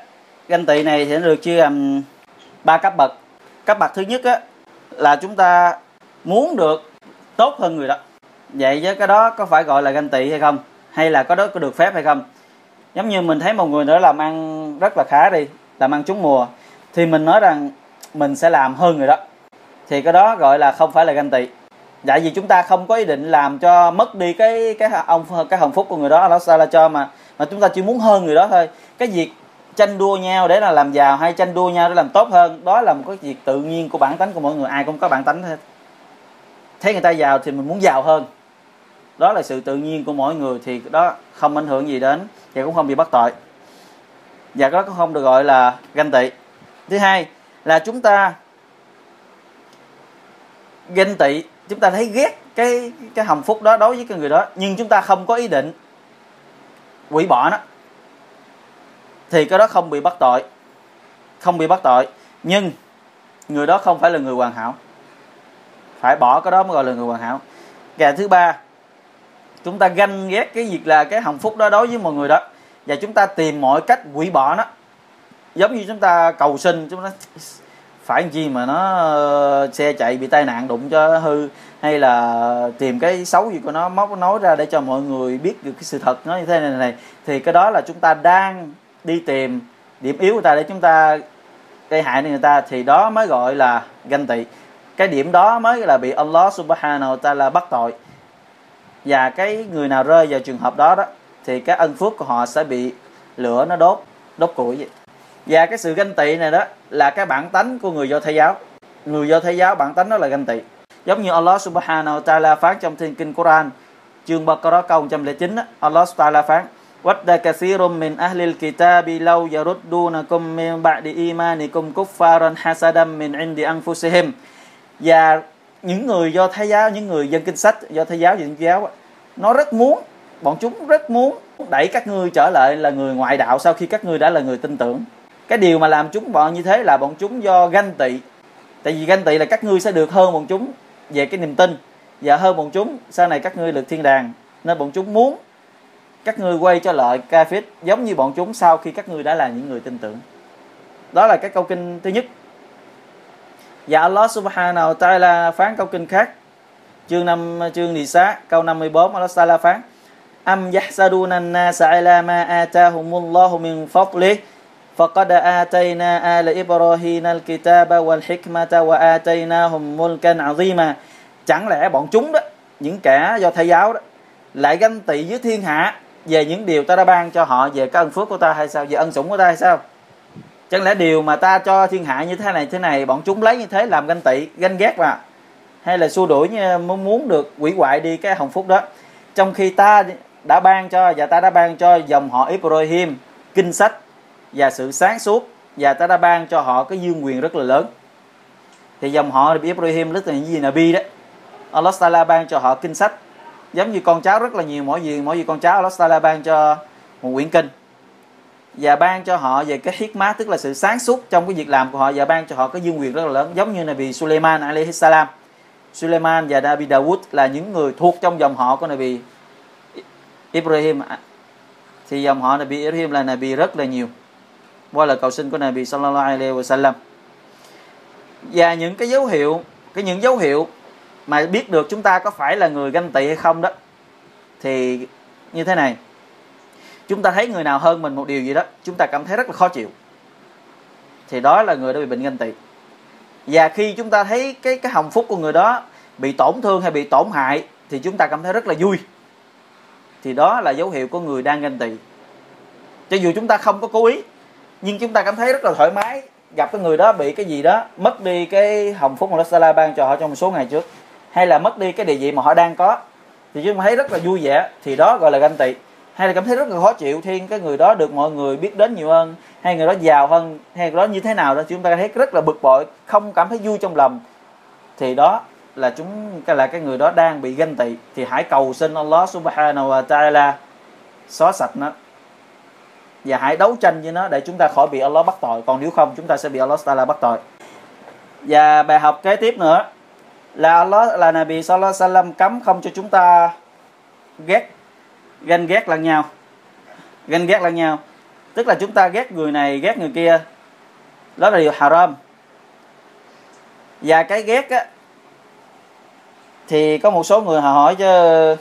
ganh tị này thì nó được chia làm ba cấp bậc. Cấp bậc thứ nhất á, là chúng ta muốn được tốt hơn người đó. Vậy với cái đó có phải gọi là ganh tị hay không? Hay là có đó có được phép hay không? Giống như mình thấy một người nữa làm ăn rất là khá đi, làm ăn trúng mùa, thì mình nói rằng mình sẽ làm hơn người đó, thì cái đó gọi là không phải là ganh tị. Tại vì chúng ta không có ý định làm cho mất đi cái cái ông cái hạnh phúc của người đó, Allah Taala cho mà mà chúng ta chỉ muốn hơn người đó thôi. Cái việc tranh đua nhau để là làm giàu hay tranh đua nhau để làm tốt hơn, đó là một cái việc tự nhiên của bản tánh của mỗi người, ai cũng có bản tánh hết. Thấy người ta giàu thì mình muốn giàu hơn, đó là sự tự nhiên của mỗi người, thì đó không ảnh hưởng gì đến và cũng không bị bắt tội, và đó cũng không được gọi là ganh tị. Thứ hai là chúng ta ganh tị, chúng ta thấy ghét cái cái hạnh phúc đó đối với cái người đó, nhưng chúng ta không có ý định hủy bỏ nó, thì cái đó không bị bắt tội, không bị bắt tội. Nhưng người đó không phải là người hoàn hảo, phải bỏ cái đó mới gọi là người hoàn hảo. Và thứ ba, chúng ta ganh ghét cái việc là cái hạnh phúc đó đối với một người đó, và chúng ta tìm mọi cách hủy bỏ nó. Giống như chúng ta cầu xin, chúng ta phải làm chi mà nó xe chạy bị tai nạn đụng cho hư, hay là tìm cái xấu gì của nó móc nói ra để cho mọi người biết được cái sự thật nó như thế này này, thì cái đó là chúng ta đang đi tìm điểm yếu của người ta để chúng ta gây hại đến người ta, thì đó mới gọi là ganh tị. Cái điểm đó mới là bị Allah Subhanahu wa Ta'ala bắt tội. Và cái người nào rơi vào trường hợp đó đó, thì cái ân phước của họ sẽ bị lửa nó đốt, đốt củi vậy. Và cái sự ganh tị này đó là cái bản tánh của người Do Thái giáo. Người Do Thái giáo bản tánh đó là ganh tị. Giống như Allah Subhanahu wa Ta'ala phán trong thiên kinh Quran chương Baqarah câu một trăm lẻ chín đó, Allah Subhanahu wa Ta'ala phán: "Wadda kathirum min ahlil kitabi law yaruddunakum min ba'di imanikum kuffaran hasadan min 'indi anfusihim." Và những người Do Thái giáo, những người dân kinh sách Do Thái giáo và Thiên giáo, nó rất muốn, bọn chúng rất muốn đẩy các ngươi trở lại là người ngoại đạo sau khi các ngươi đã là người tin tưởng. Cái điều mà làm chúng bọn như thế là bọn chúng do ganh tị. Tại vì ganh tị là các ngươi sẽ được hơn bọn chúng về cái niềm tin, và hơn bọn chúng sau này các ngươi được thiên đàng, nên bọn chúng muốn các ngươi quay trở lại Kafir giống như bọn chúng sau khi các ngươi đã là những người tin tưởng. Đó là cái câu kinh thứ nhất. Và Allah Subhanahu wa Ta'ala phán câu kinh khác, chương năm chương Nisa câu năm mươi bốn, Allah Ta'ala phán: Am yahsaduna an-nasa ala ma atahumullahu min fadlihi faqad atayna ala Ibrahima al-kitaba wal-hikmata wa ataynahum mulkan 'azima. Chẳng lẽ bọn chúng đó, những kẻ Do Thái giáo đó, lại ganh tị với thiên hạ về những điều ta đã ban cho họ, về cái ân phước của ta hay sao, về ân sủng của ta hay sao? Chẳng lẽ điều mà ta cho thiên hạ như thế này thế này, bọn chúng lấy như thế làm ganh tị, ganh ghét mà, hay là xua đuổi như muốn được hủy hoại đi cái hạnh phúc đó, trong khi ta đã ban cho, và ta đã ban cho dòng họ Ibrahim kinh sách và sự sáng suốt, và ta đã ban cho họ cái dương quyền rất là lớn. Thì dòng họ Ibrahim rất là những gì Nabi đó, Allah Ta'ala ban cho họ kinh sách, giống như con cháu rất là nhiều, mỗi gì mỗi gì con cháu Allah Ta'ala ban cho một quyển kinh, và ban cho họ về cái hikmah, tức là sự sáng suốt trong cái việc làm của họ, và ban cho họ cái dương quyền rất là lớn, giống như Nabi Sulaiman alayhi salam. Sulaiman và Nabi Dawud là những người thuộc trong dòng họ của Nabi Ibrahim, thì dòng họ Nabi Ibrahim là Nabi rất là nhiều qua lời cầu xin của Nabi sallallahu alaihi wasallam. Và những cái dấu hiệu, cái những dấu hiệu mà biết được chúng ta có phải là người ganh tị hay không đó, thì như thế này: chúng ta thấy người nào hơn mình một điều gì đó, chúng ta cảm thấy rất là khó chịu, thì đó là người đã bị bệnh ganh tị. Và khi chúng ta thấy cái cái hạnh phúc của người đó bị tổn thương hay bị tổn hại, thì chúng ta cảm thấy rất là vui, thì đó là dấu hiệu của người đang ganh tị. Cho dù chúng ta không có cố ý, nhưng chúng ta cảm thấy rất là thoải mái gặp cái người đó bị cái gì đó, mất đi cái hạnh phúc mà Allah Ta'ala ban cho họ trong một số ngày trước, hay là mất đi cái địa vị mà họ đang có, thì chúng ta thấy rất là vui vẻ, thì đó gọi là ganh tị. Hay là cảm thấy rất là khó chịu khi cái người đó được mọi người biết đến nhiều hơn, hay người đó giàu hơn, hay người đó như thế nào đó, chúng ta thấy rất là bực bội, không cảm thấy vui trong lòng, thì đó là chúng cái là cái người đó đang bị ganh tị. Thì hãy cầu xin Allah Subhanahu wa Ta'ala xóa sạch nó, và hãy đấu tranh với nó để chúng ta khỏi bị Allah bắt tội, còn nếu không chúng ta sẽ bị Allah Ta'ala bắt tội. Và bài học kế tiếp nữa là Allah là Nabi Sallallahu Alaihi Wasallam cấm không cho chúng ta ghét, ganh ghét lẫn nhau, ganh ghét lẫn nhau. Tức là chúng ta ghét người này, ghét người kia, đó là điều haram. Và cái ghét á, thì có một số người họ hỏi chứ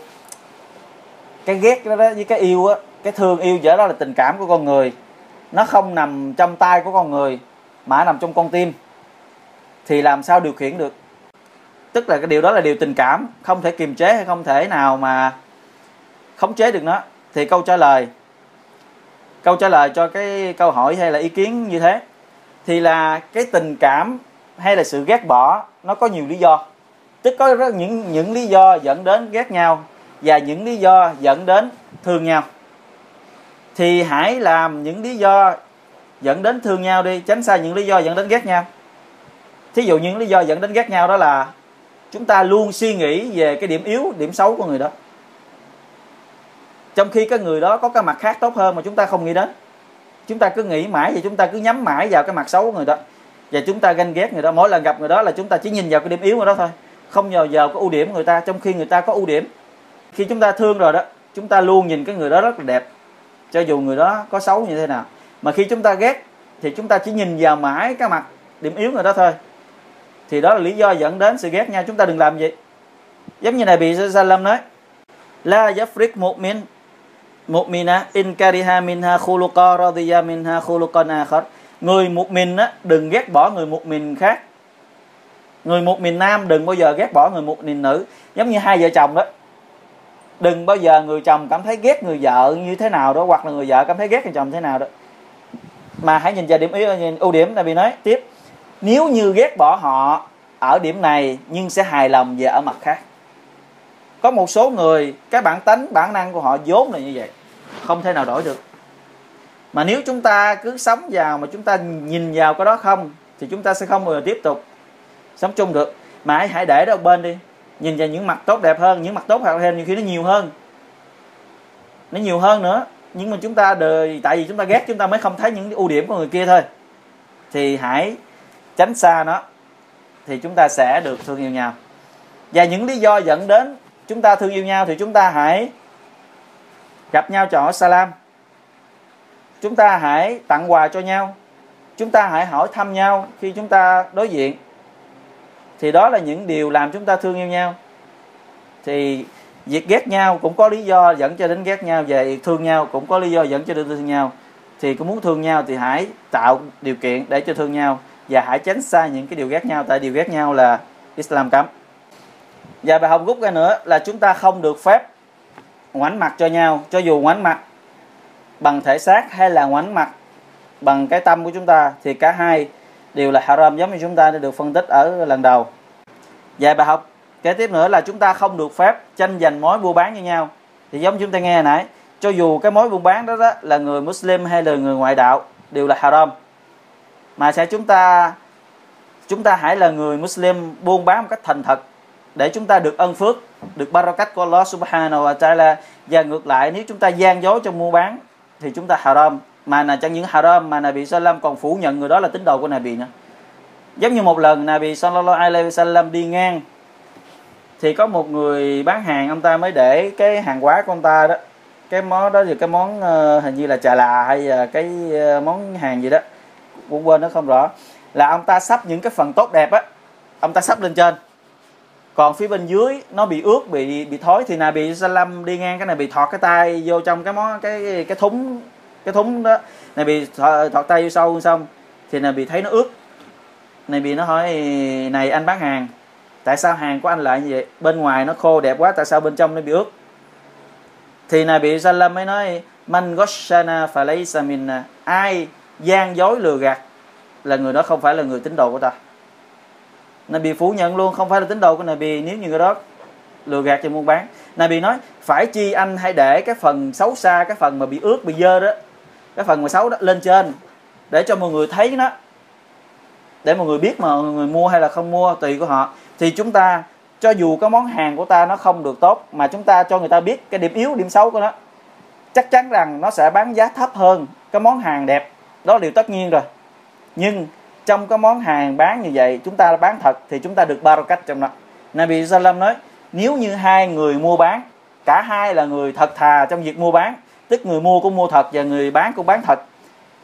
cái ghét đó, đó với cái yêu á, cái thương yêu giữa đó là tình cảm của con người, nó không nằm trong tay của con người mà nằm trong con tim, thì làm sao điều khiển được? Tức là cái điều đó là điều tình cảm, không thể kiềm chế hay không thể nào mà khống chế được nó. Thì câu trả lời câu trả lời cho cái câu hỏi hay là ý kiến như thế thì là cái tình cảm hay là sự ghét bỏ nó có nhiều lý do. Tức có rất những những lý do dẫn đến ghét nhau và những lý do dẫn đến thương nhau. Thì hãy làm những lý do dẫn đến thương nhau đi, tránh xa những lý do dẫn đến ghét nhau. Thí dụ những lý do dẫn đến ghét nhau đó là chúng ta luôn suy nghĩ về cái điểm yếu, điểm xấu của người đó, trong khi cái người đó có cái mặt khác tốt hơn mà chúng ta không nghĩ đến. Chúng ta cứ nghĩ mãi và chúng ta cứ nhắm mãi vào cái mặt xấu của người đó, và chúng ta ganh ghét người đó. Mỗi lần gặp người đó là chúng ta chỉ nhìn vào cái điểm yếu của đó thôi, không nhờ vào cái ưu điểm của người ta, trong khi người ta có ưu điểm. Khi chúng ta thương rồi đó, chúng ta luôn nhìn cái người đó rất là đẹp, cho dù người đó có xấu như thế nào. Mà khi chúng ta ghét thì chúng ta chỉ nhìn vào mãi cái mặt điểm yếu người đó thôi. Thì đó là lý do dẫn đến sự ghét nhau. Chúng ta đừng làm vậy. Giống như Nabi sallam nói: La yafrik mu'min mu'mina in kariha minha khuluqa radiya minha khuluqan akhar. Người mu'min á, đừng ghét bỏ người mu'min khác. Người mu'min nam đừng bao giờ ghét bỏ người mu'min nữ. Giống như hai vợ chồng đó, đừng bao giờ người chồng cảm thấy ghét người vợ như thế nào đó, hoặc là người vợ cảm thấy ghét người chồng thế nào đó, mà hãy nhìn vào điểm yếu, nhìn ưu điểm. Nabi nói tiếp: nếu như ghét bỏ họ ở điểm này nhưng sẽ hài lòng về ở mặt khác. Có một số người cái bản tánh, bản năng của họ vốn là như vậy, không thể nào đổi được. Mà nếu chúng ta cứ sống vào mà chúng ta nhìn vào cái đó không, thì chúng ta sẽ không bao giờ tiếp tục sống chung được. Mà hãy, hãy để đó bên đi, nhìn vào những mặt tốt đẹp hơn. Những mặt tốt đẹp hơn nhiều khi nó nhiều hơn, nó nhiều hơn nữa. Nhưng mà chúng ta đời, tại vì chúng ta ghét, chúng ta mới không thấy những ưu điểm của người kia thôi. Thì hãy tránh xa nó, thì chúng ta sẽ được thương yêu nhau. Và những lý do dẫn đến chúng ta thương yêu nhau thì chúng ta hãy gặp nhau chào hỏi salam, chúng ta hãy tặng quà cho nhau, chúng ta hãy hỏi thăm nhau khi chúng ta đối diện. Thì đó là những điều làm chúng ta thương yêu nhau. Thì việc ghét nhau cũng có lý do dẫn cho đến ghét nhau, và thương nhau cũng có lý do dẫn cho đến thương nhau. Thì có muốn thương nhau thì hãy tạo điều kiện để cho thương nhau, và hãy tránh xa những cái điều ghét nhau, tại điều ghét nhau là Islam cấm. Và bài học rút ra nữa là chúng ta không được phép ngoảnh mặt cho nhau, cho dù ngoảnh mặt bằng thể xác hay là ngoảnh mặt bằng cái tâm của chúng ta, thì cả hai đều là haram, giống như chúng ta đã được phân tích ở lần đầu. Và bài học kế tiếp nữa là chúng ta không được phép tranh giành mối buôn bán với nhau. Thì giống chúng ta nghe hồi nãy, cho dù cái mối buôn bán đó, đó là người Muslim hay là người ngoại đạo đều là haram. Mà sẽ chúng ta chúng ta hãy là người Muslim buôn bán một cách thành thật, để chúng ta được ân phước, được barakat của Allah subhanahu wa ta'ala. Và ngược lại, nếu chúng ta gian dối trong mua bán thì chúng ta haram. Mà là chẳng những haram mà Nabi sallam còn phủ nhận người đó là tín đồ của Nabi nữa. Giống như một lần Nabi sallallahu alaihi wasallam đi ngang, thì có một người bán hàng, ông ta mới để cái hàng hóa của ông ta đó, cái món đó thì cái món uh, hình như là chà là hay là cái uh, món hàng gì đó, cũng quên nó không rõ, là ông ta sắp những cái phần tốt đẹp á, ông ta sắp lên trên, còn phía bên dưới nó bị ướt, bị bị thối. Thì Nabi sallam đi ngang, cái này bị thọt cái tay vô trong cái món cái cái thúng cái thúng đó, này bị thọt, thọt tay vô sâu xong thì này bị thấy nó ướt. Này bị nó hỏi: này anh bán hàng, tại sao hàng của anh lại như vậy? Bên ngoài nó khô đẹp quá, tại sao bên trong nó bị ướt? Thì Nabi sallam mới nói: man ghashana falaysa minna. Ai gian dối lừa gạt là người đó không phải là người tín đồ của ta. Nabi phủ nhận luôn, không phải là tín đồ của Nabi nếu như người đó lừa gạt cho mua bán. Nabi nói: phải chi anh hãy để cái phần xấu xa, cái phần mà bị ướt, bị dơ đó, cái phần mà xấu đó lên trên, để cho mọi người thấy nó, để mọi người biết mà mọi người mua hay là không mua tùy của họ. Thì chúng ta, cho dù cái món hàng của ta nó không được tốt, mà chúng ta cho người ta biết cái điểm yếu, điểm xấu của nó, chắc chắn rằng nó sẽ bán giá thấp hơn cái món hàng đẹp, đó là điều tất nhiên rồi. Nhưng trong cái món hàng bán như vậy, chúng ta bán thật thì chúng ta được barakat trong đó. Nabi sallam nói: nếu như hai người mua bán, cả hai là người thật thà trong việc mua bán, tức người mua cũng mua thật và người bán cũng bán thật,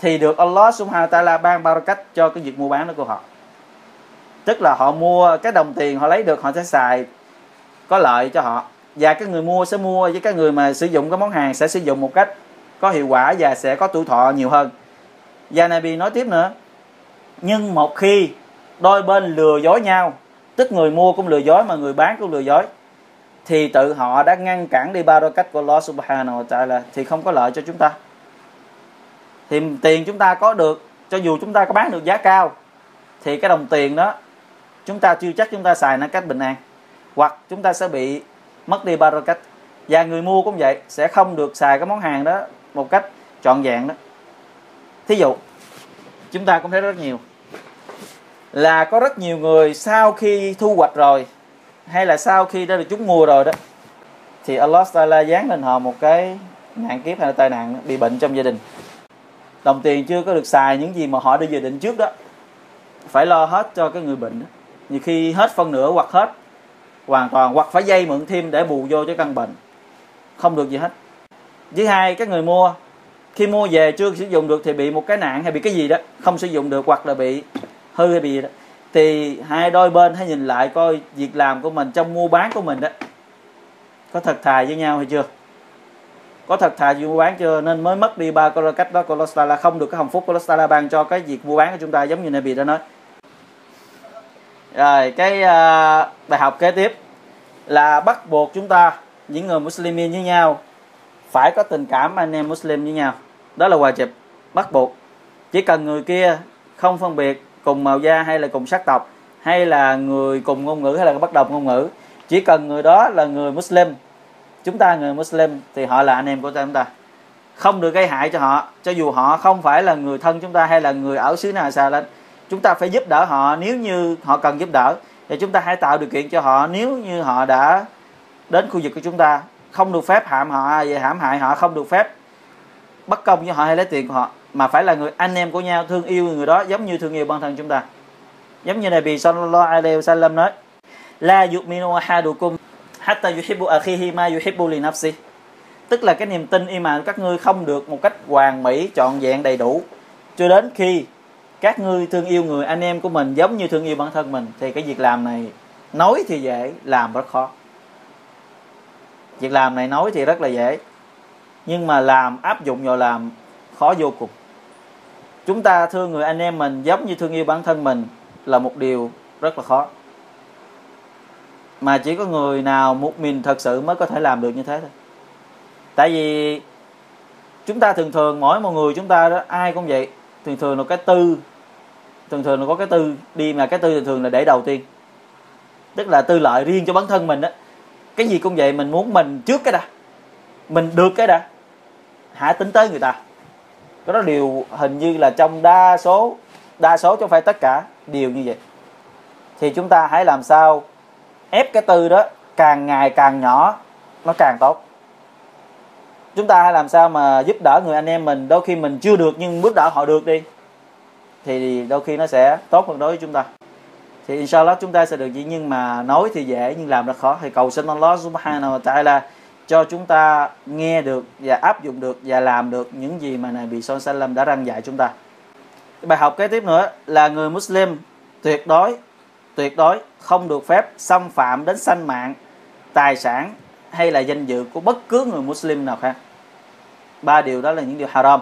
thì được Allah Subhanahu wa Ta'ala ban barakat cho cái việc mua bán đó của họ. Tức là họ mua cái đồng tiền họ lấy được họ sẽ xài có lợi cho họ, và cái người mua sẽ mua với cái người mà sử dụng cái món hàng sẽ sử dụng một cách có hiệu quả và sẽ có tuổi thọ nhiều hơn. Và Nabi nói tiếp nữa, nhưng một khi đôi bên lừa dối nhau, tức người mua cũng lừa dối mà người bán cũng lừa dối, thì tự họ đã ngăn cản đi barakat của Allah Subhanahu wa Ta'ala, thì không có lợi cho chúng ta. Thì tiền chúng ta có được, cho dù chúng ta có bán được giá cao, thì cái đồng tiền đó chúng ta chưa chắc chúng ta xài nó cách bình an, hoặc chúng ta sẽ bị mất đi barakat. Và người mua cũng vậy, sẽ không được xài cái món hàng đó một cách trọn vẹn đó. Thí dụ chúng ta cũng thấy rất nhiều là có rất nhiều người sau khi thu hoạch rồi, hay là sau khi đã được trúng mùa rồi đó, thì Allah Ta'ala giáng lên họ một cái nạn kiếp hay là tai nạn, bị bệnh trong gia đình. Đồng tiền chưa có được xài những gì mà họ đã dự định trước đó, phải lo hết cho cái người bệnh đó. Nhiều khi hết phân nửa hoặc hết hoàn toàn, hoặc phải vay mượn thêm để bù vô cho căn bệnh, không được gì hết. Thứ hai, cái người mua khi mua về chưa sử dụng được thì bị một cái nạn hay bị cái gì đó không sử dụng được, hoặc là bị hư hay bị gì đó, thì hai đôi bên hãy nhìn lại coi việc làm của mình trong mua bán của mình đó có thật thà với nhau hay chưa, có thật thà với mua bán chưa, nên mới mất đi ba cái cách đó của Allah Ta'ala, không được cái hồng phúc của Allah Ta'ala ban cho cái việc mua bán của chúng ta, giống như Nabi đã nói. Rồi cái uh, bài học kế tiếp là bắt buộc chúng ta, những người Muslimin với nhau, phải có tình cảm anh em Muslim với nhau. Đó là wajib, bắt buộc. Chỉ cần người kia không phân biệt cùng màu da hay là cùng sắc tộc, hay là người cùng ngôn ngữ hay là bất đồng ngôn ngữ, chỉ cần người đó là người Muslim, chúng ta người Muslim, thì họ là anh em của chúng ta. Không được gây hại cho họ, cho dù họ không phải là người thân chúng ta hay là người ở xứ nào xa lên. Chúng ta phải giúp đỡ họ nếu như họ cần giúp đỡ, và chúng ta hãy tạo điều kiện cho họ nếu như họ đã đến khu vực của chúng ta. Không được phép hãm họ, hãm hại họ, không được phép bất công với họ hay lấy tiền của họ, mà phải là người anh em của nhau, thương yêu người đó giống như thương yêu bản thân chúng ta. Giống như Nabi sallallahu alaihi wasallam nói, la yu'minu ahadukum hatta yuhibbu akhihi ma yuhibbu li nafsi. Tức là cái niềm tin iman của các ngươi không được một cách hoàn mỹ, trọn vẹn, đầy đủ, cho đến khi các ngươi thương yêu người anh em của mình giống như thương yêu bản thân mình. Thì cái việc làm này nói thì dễ, làm rất khó. Việc làm này nói thì rất là dễ, nhưng mà làm, áp dụng vào làm khó vô cùng. Chúng ta thương người anh em mình giống như thương yêu bản thân mình là một điều rất là khó, mà chỉ có người nào một mình thật sự mới có thể làm được như thế thôi. Tại vì chúng ta thường thường, mỗi một người chúng ta đó, ai cũng vậy, thường thường là cái tư, thường thường là có cái tư đi, mà cái tư thường thường là để đầu tiên, tức là tư lợi riêng cho bản thân mình đó. Cái gì cũng vậy, mình muốn mình trước cái đã, mình được cái đã, hãy tính tới người ta. Cái đó điều hình như là trong đa số, đa số chứ không phải tất cả điều như vậy. Thì chúng ta hãy làm sao ép cái tư đó càng ngày càng nhỏ, nó càng tốt. Chúng ta hãy làm sao mà giúp đỡ người anh em mình, đôi khi mình chưa được nhưng giúp đỡ họ được đi, thì đôi khi nó sẽ tốt hơn đối với chúng ta. Thì inshallah chúng ta sẽ được gì, nhưng mà nói thì dễ nhưng làm rất khó. Thì cầu xin Allah Subhanahu wa Ta'ala cho chúng ta nghe được và áp dụng được và làm được những gì mà Nabi sallallahu alaihi wasallam đã răn dạy chúng ta. Cái bài học kế tiếp nữa là người Muslim tuyệt đối tuyệt đối không được phép xâm phạm đến sanh mạng, tài sản hay là danh dự của bất cứ người Muslim nào khác. Ba điều đó là những điều haram.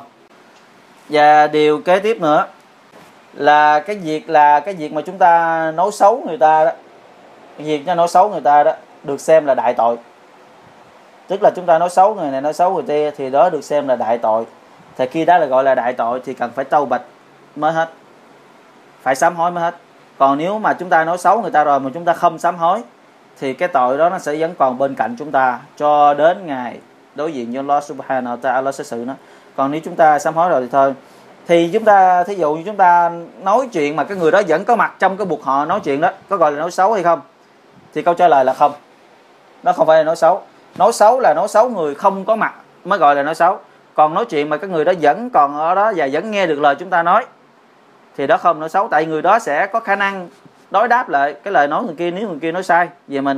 Và điều kế tiếp nữa là cái việc là cái việc mà chúng ta nói xấu người ta đó, cái việc cho nói xấu người ta đó được xem là đại tội. Tức là chúng ta nói xấu người này, nói xấu người kia thì đó được xem là đại tội. Thì khi đó là gọi là đại tội thì cần phải tâu bạch mới hết, phải sám hối mới hết. Còn nếu mà chúng ta nói xấu người ta rồi mà chúng ta không sám hối thì cái tội đó nó sẽ vẫn còn bên cạnh chúng ta cho đến ngày đối diện với Allah Subhanahu wa Ta'ala, Allah sẽ xử nó. Còn nếu chúng ta sám hối rồi thì thôi. Thì chúng ta, thí dụ như chúng ta nói chuyện mà cái người đó vẫn có mặt trong cái buộc họ nói chuyện đó, có gọi là nói xấu hay không? Thì câu trả lời là không. Nó không phải là nói xấu. Nói xấu là nói xấu người không có mặt mới gọi là nói xấu. Còn nói chuyện mà cái người đó vẫn còn ở đó và vẫn nghe được lời chúng ta nói thì đó không nói xấu. Tại người đó sẽ có khả năng đối đáp lại cái lời nói người kia, nếu người kia nói sai về mình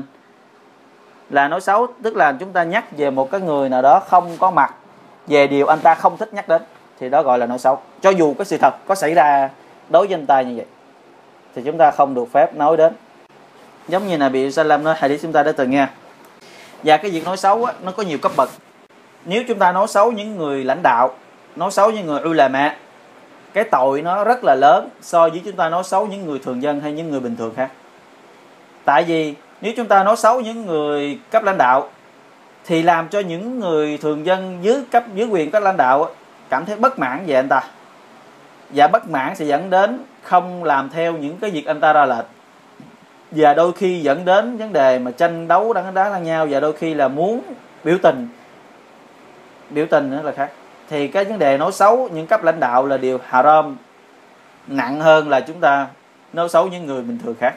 là nói xấu. Tức là chúng ta nhắc về một cái người nào đó không có mặt về điều anh ta không thích nhắc đến. thì đó gọi là nói xấu. Cho dù cái sự thật có xảy ra đối với anh ta như vậy thì chúng ta không được phép nói đến. Giống như Nabi Sallam nói, hadith chúng ta đã từng nghe. Và cái việc nói xấu á, nó có nhiều cấp bậc. Nếu chúng ta nói xấu những người lãnh đạo, nói xấu những người ulama, cái tội nó rất là lớn so với chúng ta nói xấu những người thường dân hay những người bình thường khác. Tại vì nếu chúng ta nói xấu những người cấp lãnh đạo thì làm cho những người thường dân dưới cấp dưới quyền cấp lãnh đạo cảm thấy bất mãn về anh ta, và bất mãn sẽ dẫn đến không làm theo những cái việc anh ta ra lệnh, và đôi khi dẫn đến vấn đề mà tranh đấu đắn đá lẫn nhau, và đôi khi là muốn biểu tình biểu tình nữa là khác. Thì cái vấn đề nói xấu những cấp lãnh đạo là điều haram, nặng hơn là chúng ta nói xấu những người bình thường khác.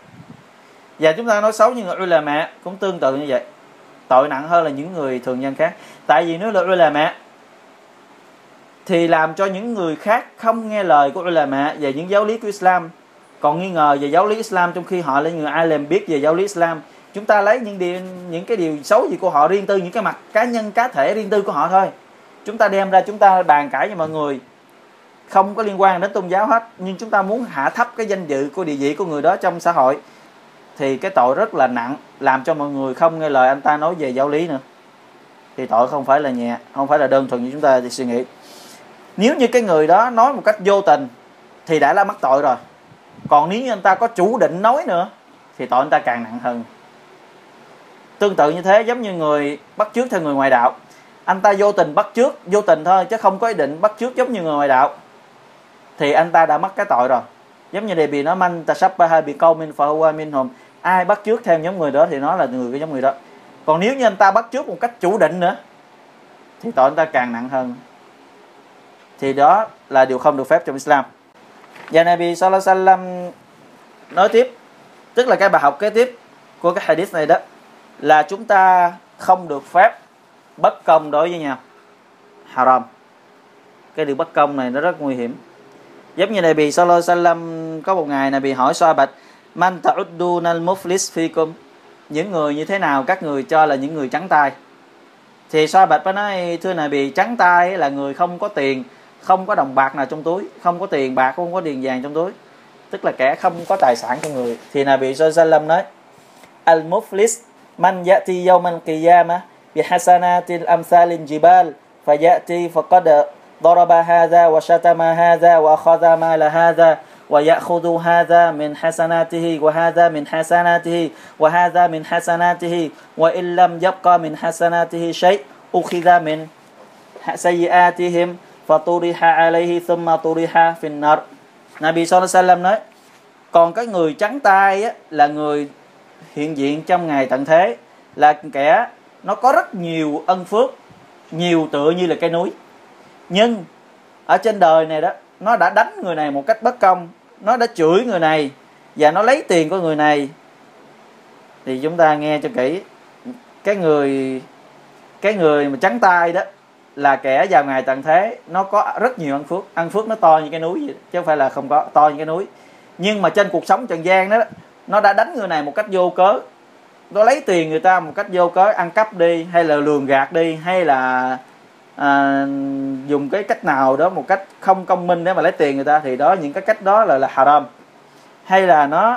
Và chúng ta nói xấu những người ulama cũng tương tự như vậy, tội nặng hơn là những người thường dân khác. Tại vì nếu là ulama thì làm cho những người khác không nghe lời của ulama về những giáo lý của Islam, còn nghi ngờ về giáo lý Islam, trong khi họ là người alim biết về giáo lý Islam. Chúng ta lấy những điều, những cái điều xấu gì của họ riêng tư, những cái mặt cá nhân cá thể riêng tư của họ thôi, chúng ta đem ra chúng ta bàn cãi với mọi người, không có liên quan đến tôn giáo hết, nhưng chúng ta muốn hạ thấp cái danh dự của địa vị của người đó trong xã hội, thì cái tội rất là nặng, làm cho mọi người không nghe lời anh ta nói về giáo lý nữa. Thì tội không phải là nhẹ, không phải là đơn thuần như chúng ta thì suy nghĩ. Nếu như cái người đó nói một cách vô tình thì đã là mắc tội rồi. Còn nếu như anh ta có chủ định nói nữa thì tội anh ta càng nặng hơn. Tương tự như thế, giống như người bắt chước theo người ngoại đạo, anh ta vô tình bắt chước, vô tình thôi chứ không có ý định bắt chước giống như người ngoại đạo, thì anh ta đã mắc cái tội rồi. Giống như đề bị nói man tashabbaha bi qaumin fa huwa minhum, ai bắt chước theo nhóm người đó thì nó là người của nhóm người đó. Còn nếu như anh ta bắt chước một cách chủ định nữa thì tội anh ta càng nặng hơn. Thì đó là điều không được phép trong Islam. Và Nabi sallallahu alaihi wasallam nói tiếp, tức là cái bài học kế tiếp của cái hadith này đó, là chúng ta không được phép bất công đối với nhau. Haram. Cái điều bất công này nó rất nguy hiểm. Giống như Nabi sallallahu alaihi wasallam có một ngày Nabi hỏi Sahabat, man ta'udduna al-muflis fikum, những người như thế nào các người cho là những người trắng tay? Thì Sahabat mới nói, thưa Nabi, trắng tay là người không có tiền, không có đồng bạc nào trong túi, không có tiền bạc, không có tiền vàng trong túi, tức là kẻ không có tài sản trong người. Thì Nabi sallallahu alaihi wasallam nói, al-muflis man ya'ti yawm al-qiyamah bi hasanatil amsalil jibal fayati faqad daraba hadha wa shatama hadha wa akhadha mala hadha wa ya'khudhu hadha min hasanatihi wa hadha min hasanatihi wa hadha min hasanatihi wa in lam yabqa min hasanatihi shay ukhidha min sayyi'atihim faturiha alayhi thumma turiha fin nar. Nabi sallallahu alaihi wasallam nói, còn cái người trắng tay á, là người hiện diện trong ngày tận thế, là kẻ nó có rất nhiều ân phước, nhiều tựa như là cây núi, nhưng ở trên đời này đó, nó đã đánh người này một cách bất công, nó đã chửi người này và nó lấy tiền của người này. Thì chúng ta nghe cho kỹ, cái người cái người mà trắng tay đó là kẻ vào ngày tận thế, nó có rất nhiều ân phước, ân phước nó to như cái núi vậy, chứ không phải là không có, to như cái núi. Nhưng mà trên cuộc sống trần gian đó, nó đã đánh người này một cách vô cớ, nó lấy tiền người ta một cách vô cớ, ăn cắp đi, hay là lường gạt đi, hay là à, dùng cái cách nào đó một cách không công minh để mà lấy tiền người ta, thì đó, những cái cách đó là là haram. Hay là nó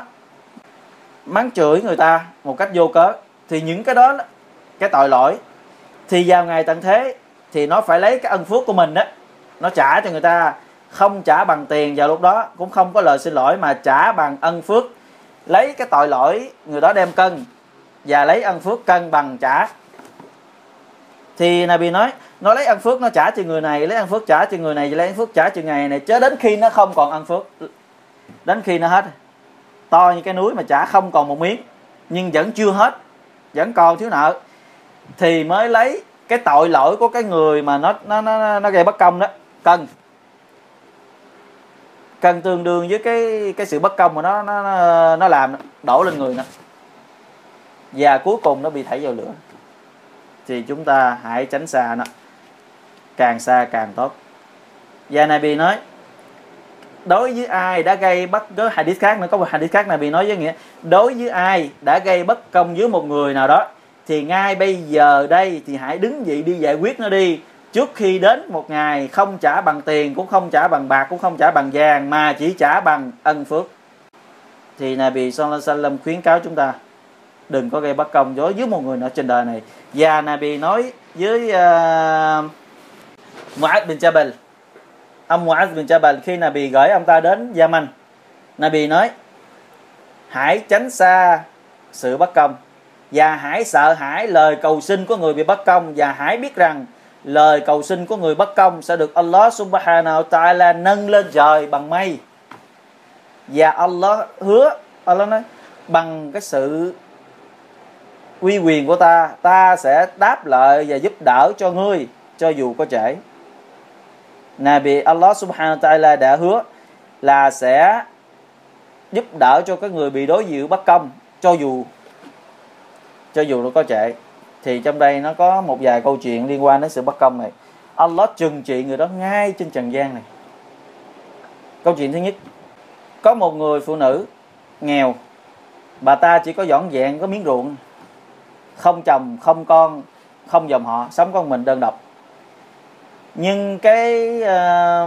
mắng chửi người ta một cách vô cớ, thì những cái đó, cái tội lỗi, thì vào ngày tận thế thì nó phải lấy cái ân phước của mình đó, nó trả cho người ta, không trả bằng tiền vào lúc đó, cũng không có lời xin lỗi, mà trả bằng ân phước. Lấy cái tội lỗi người đó đem cân, và lấy ân phước cân bằng trả. Thì Nabi nói, nó lấy ân phước nó trả cho người này, lấy ân phước trả cho người này, lấy ân phước trả cho ngày này, cho đến khi nó không còn ân phước, đến khi nó hết, to như cái núi mà trả không còn một miếng, nhưng vẫn chưa hết, vẫn còn thiếu nợ, thì mới lấy cái tội lỗi của cái người mà nó nó nó, nó gây bất công đó, cân cân tương đương với cái cái sự bất công mà nó nó nó làm, đổ lên người nó, và cuối cùng nó bị thảy vào lửa. Thì chúng ta hãy tránh xa nó, càng xa càng tốt. Và Nabi nói, đối với ai đã gây bất, đối hadith khác nữa, có một hadith khác Nabi nói với nghĩa, đối với ai đã gây bất công với một người nào đó, thì ngay bây giờ đây thì hãy đứng dậy đi giải quyết nó đi, trước khi đến một ngày không trả bằng tiền, cũng không trả bằng bạc, cũng không trả bằng vàng, mà chỉ trả bằng ân phước. Thì Nabi sallallahu alaihi wasallam khuyến cáo chúng ta đừng có gây bất công đối với một người nào trên đời này. Và Nabi nói với uh, Mu'adh bin Jabal, ông Mu'adh bin Jabal, khi Nabi gửi ông ta đến Yemen, Nabi nói hãy tránh xa sự bất công, và hãy sợ hãi lời cầu xin của người bị bất công, và hãy biết rằng lời cầu xin của người bất công sẽ được Allah subhanahu wa ta'ala nâng lên trời bằng mây. Và Allah hứa, Allah nói bằng cái sự uy quyền của ta, ta sẽ đáp lại và giúp đỡ cho ngươi cho dù có trễ. Nabi Allah subhanahu wa ta'ala đã hứa là sẽ giúp đỡ cho các người bị đối xử bất công cho dù cho dù nó có trễ. Thì trong đây nó có một vài câu chuyện liên quan đến sự bất công này. Allah trừng trị người đó ngay trên trần gian này. Câu chuyện thứ nhất, có một người phụ nữ nghèo, bà ta chỉ có dọn dẹn có miếng ruộng, không chồng, không con, không dòng họ, sống con mình đơn độc. Nhưng cái uh,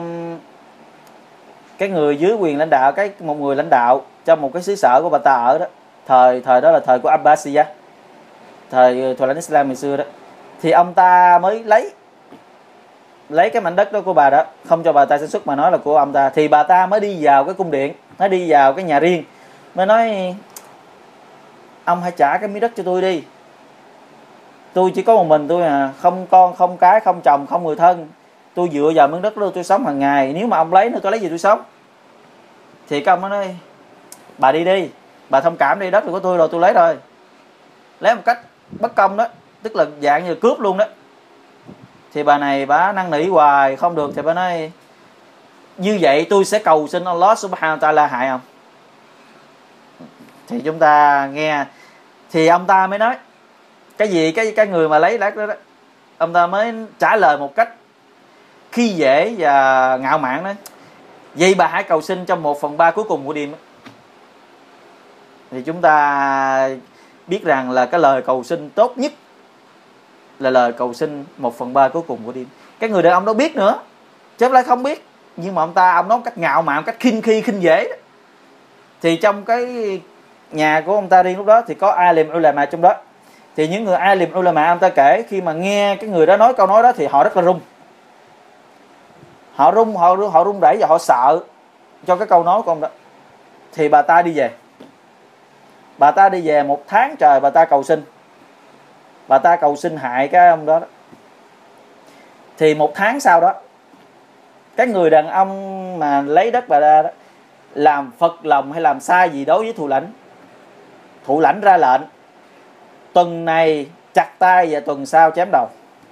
cái người dưới quyền lãnh đạo, cái một người lãnh đạo trong một cái xứ sở của bà ta ở đó, thời thời đó là thời của Abbasiyah, thời thời lãnh Islam ngày xưa đó, thì ông ta mới lấy lấy cái mảnh đất đó của bà đó, không cho bà ta sản xuất mà nói là của ông ta. Thì bà ta mới đi vào cái cung điện, nó đi vào cái nhà riêng, mới nói ông hãy trả cái miếng đất cho tôi đi, tôi chỉ có một mình tôi à, không con, không cái, không chồng, không người thân, tôi dựa vào miếng đất đó tôi sống hàng ngày, nếu mà ông lấy nữa tôi lấy gì tôi sống. Thì cái ông mới nói bà đi đi, bà thông cảm đi, đất là của tôi rồi, tôi lấy rồi. Lấy một cách bất công đó, tức là dạng như cướp luôn đó. Thì bà này bà năn nỉ hoài không được, thì bà nói như vậy tôi sẽ cầu xin Allah subhanahu wa ta'ala hại ông. Thì chúng ta nghe, thì ông ta mới nói cái gì, cái cái người mà lấy đất đó, đó, ông ta mới trả lời một cách khi dễ và ngạo mạn đó, vậy bà hãy cầu xin trong một phần ba cuối cùng của đêm. Thì chúng ta biết rằng là cái lời cầu xin tốt nhất là lời cầu xin một phần ba cuối cùng của đêm. Cái người đàn ông đó biết nữa, chứ không phải không biết, nhưng mà ông ta ông nói cách ngạo mạn, cách khinh khi khinh dễ đó. Thì trong cái nhà của ông ta riêng lúc đó thì có alim ulama trong đó. Thì những người alim ulama ông ta kể, khi mà nghe cái người đó nói câu nói đó thì họ rất là run. Họ run, họ họ run rẩy và họ sợ cho cái câu nói của ông đó. Thì bà ta đi về. Bà ta đi về một tháng trời bà ta cầu xin. Bà ta cầu xin hại cái ông đó, đó. Thì một tháng sau đó, cái người đàn ông mà lấy đất bà ta đó làm phật lòng hay làm sai gì đối với thủ lãnh. Thủ lãnh ra lệnh tuần này chặt tay và tuần sau chém đầu.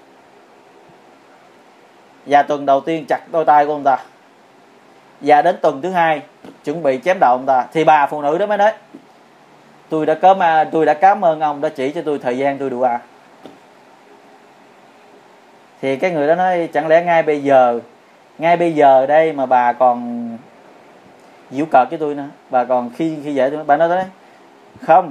Và tuần đầu tiên chặt đôi tay của ông ta, và đến tuần thứ hai chuẩn bị chém đầu ông ta. Thì bà phụ nữ đó mới nói tôi đã cám tôi đã cảm ơn ông đã chỉ cho tôi thời gian tôi dua. Thì cái người đó nói chẳng lẽ ngay bây giờ ngay bây giờ đây mà bà còn giễu cợt với tôi nữa, bà còn khi khi dễ tôi. Bà nói đấy không,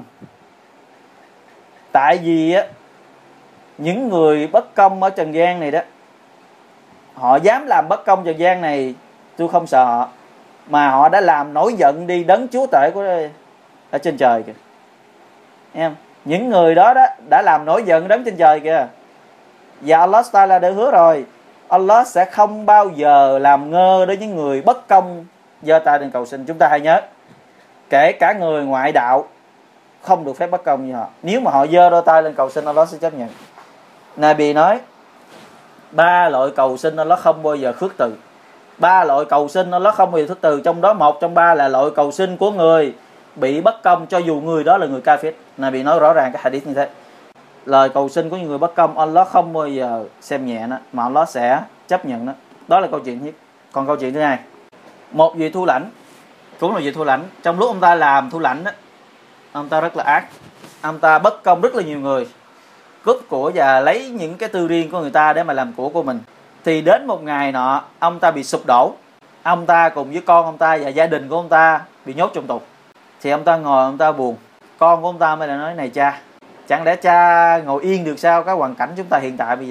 tại vì á những người bất công ở trần gian này đó, họ dám làm bất công trần gian này, tôi không sợ họ, mà họ đã làm nổi giận đi đấng chúa tể của ở trên trời kìa. Em, những người đó đó đã làm nổi giận đấng trên trời kìa. Và Allah Ta'ala đã hứa rồi, Allah sẽ không bao giờ làm ngơ đối với người bất công giơ tay lên cầu xin. Chúng ta hãy nhớ, kể cả người ngoại đạo không được phép bất công như họ. Nếu mà họ giơ đôi tay lên cầu xin, Allah sẽ chấp nhận. Nabi nói ba loại cầu xin Allah không bao giờ khước từ. Ba loại cầu xin Allah không bao giờ khước từ. Trong đó một trong ba là loại cầu xin của người bị bất công cho dù người đó là người kafir. Nabi nói rõ ràng cái hadith như thế. Lời cầu xin của những người bất công Allah không bao giờ xem nhẹ nó, mà Allah sẽ chấp nhận nó. Đó là câu chuyện nhất. Còn câu chuyện thứ hai, một vị thu lãnh, cũng là vị thu lãnh, trong lúc ông ta làm thu lãnh đó, ông ta rất là ác. Ông ta bất công rất là nhiều người, cướp của và lấy những cái tư riêng của người ta để mà làm của của mình. Thì đến một ngày nọ, ông ta bị sụp đổ. Ông ta cùng với con ông ta và gia đình của ông ta bị nhốt trong tù. Thì ông ta ngồi, ông ta buồn. Con của ông ta mới lại nói, này cha, chẳng lẽ cha ngồi yên được sao cái hoàn cảnh chúng ta hiện tại bây giờ?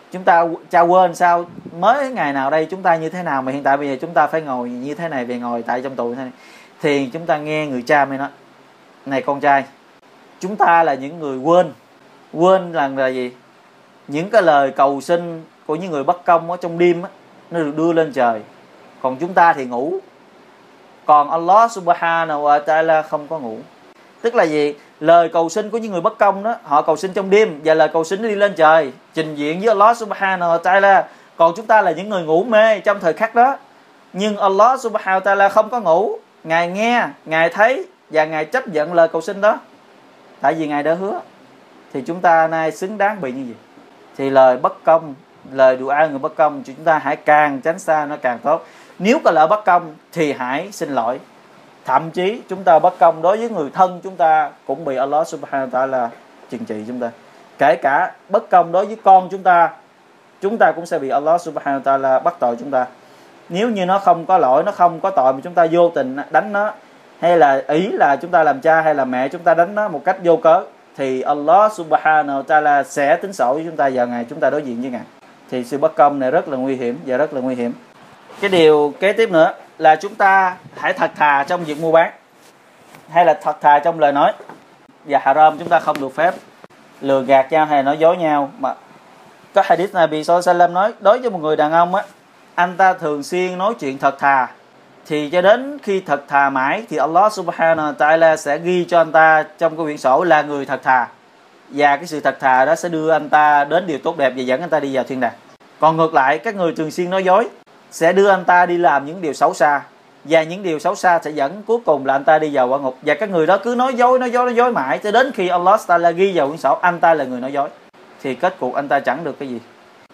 Chúng ta cha quên sao mới ngày nào đây chúng ta như thế nào mà hiện tại bây giờ chúng ta phải ngồi như thế này, về ngồi tại trong tù thế này. Thì chúng ta nghe người cha mới nói: này con trai, chúng ta là những người quên. Quên là là gì? Những cái lời cầu xin của những người bất công ở trong đêm á, nó được đưa lên trời. Còn chúng ta thì ngủ. Còn Allah subhanahu wa ta'ala không có ngủ. Tức là gì? Lời cầu xin của những người bất công đó, họ cầu xin trong đêm, và lời cầu xin nó đi lên trời, trình diện với Allah subhanahu wa ta'ala. Còn chúng ta là những người ngủ mê trong thời khắc đó. Nhưng Allah subhanahu wa ta'ala không có ngủ. Ngài nghe, Ngài thấy, và Ngài chấp nhận lời cầu xin đó. Tại vì Ngài đã hứa. Thì chúng ta nay xứng đáng bị như vậy. Thì lời bất công, lời dua người bất công, chúng ta hãy càng tránh xa nó càng tốt. Nếu có lỡ bất công thì hãy xin lỗi. Thậm chí chúng ta bất công đối với người thân chúng ta cũng bị Allah subhanahu wa ta'ala trừng trị chúng ta. Kể cả bất công đối với con chúng ta, chúng ta cũng sẽ bị Allah subhanahu wa ta'ala bắt tội chúng ta. Nếu như nó không có lỗi, nó không có tội mà chúng ta vô tình đánh nó, hay là ý là chúng ta làm cha hay là mẹ chúng ta đánh nó một cách vô cớ, thì Allah subhanahu wa ta'ala sẽ tính sổ với chúng ta vào ngày chúng ta đối diện với Ngài. Thì sự bất công này rất là nguy hiểm và rất là nguy hiểm. Cái điều kế tiếp nữa là chúng ta hãy thật thà trong việc mua bán, hay là thật thà trong lời nói. Và haram chúng ta không được phép lừa gạt nhau hay nói dối nhau. Mà có hadith Nabi sallallahu alaihi wasallam nói, đối với một người đàn ông á, anh ta thường xuyên nói chuyện thật thà, thì cho đến khi thật thà mãi thì Allah subhanahu wa ta'ala sẽ ghi cho anh ta trong cái quyển sổ là người thật thà. Và cái sự thật thà đó sẽ đưa anh ta đến điều tốt đẹp và dẫn anh ta đi vào thiên đàng. Còn ngược lại, các người thường xuyên nói dối sẽ đưa anh ta đi làm những điều xấu xa, và những điều xấu xa sẽ dẫn cuối cùng là anh ta đi vào quả ngục. Và các người đó cứ nói dối, nói dối, nói dối mãi cho đến khi Allah ta'ala ghi vào quyển sổ anh ta là người nói dối, thì kết cục anh ta chẳng được cái gì.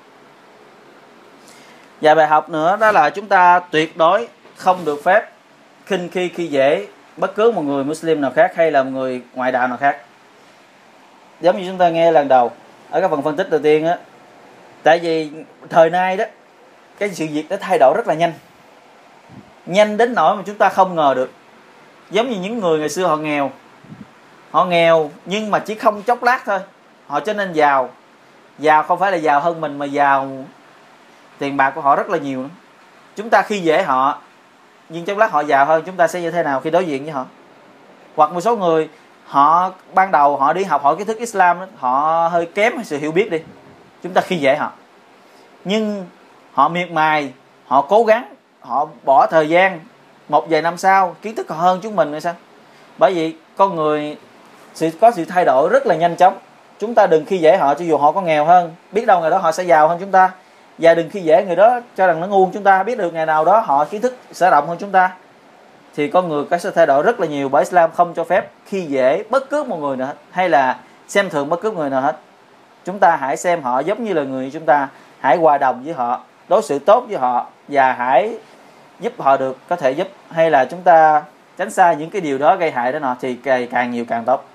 Và bài học nữa đó là chúng ta tuyệt đối không được phép khinh khi khi dễ bất cứ một người Muslim nào khác hay là một người ngoại đạo nào khác. Giống như chúng ta nghe lần đầu ở cái phần phân tích đầu tiên á, tại vì thời nay đó cái sự việc nó thay đổi rất là nhanh, nhanh đến nỗi mà chúng ta không ngờ được. Giống như những người ngày xưa họ nghèo, họ nghèo nhưng mà chỉ không chốc lát thôi, họ trở nên giàu. Giàu không phải là giàu hơn mình, mà giàu tiền bạc của họ rất là nhiều nữa. Chúng ta khi dễ họ, nhưng chốc lát họ giàu hơn, chúng ta sẽ như thế nào khi đối diện với họ? Hoặc một số người họ ban đầu họ đi học hỏi kiến thức Islam đó, họ hơi kém sự hiểu biết đi, chúng ta khi dễ họ. Nhưng họ miệt mài, họ cố gắng, họ bỏ thời gian, một vài năm sau kiến thức họ hơn chúng mình rồi sao? Bởi vì con người sự có sự thay đổi rất là nhanh chóng. Chúng ta đừng khi dễ họ cho dù họ có nghèo hơn, biết đâu ngày đó họ sẽ giàu hơn chúng ta. Và đừng khi dễ người đó cho rằng nó ngu hơn chúng ta, biết được ngày nào đó họ kiến thức sẽ rộng hơn chúng ta. Thì con người có sự thay đổi rất là nhiều, bởi Islam không cho phép khi dễ bất cứ một người nào hết, hay là xem thường bất cứ người nào hết. Chúng ta hãy xem họ giống như là người chúng ta, hãy hòa đồng với họ, đối xử tốt với họ, và hãy giúp họ được có thể giúp, hay là chúng ta tránh xa những cái điều đó gây hại đó nọ, thì càng, càng nhiều càng tốt.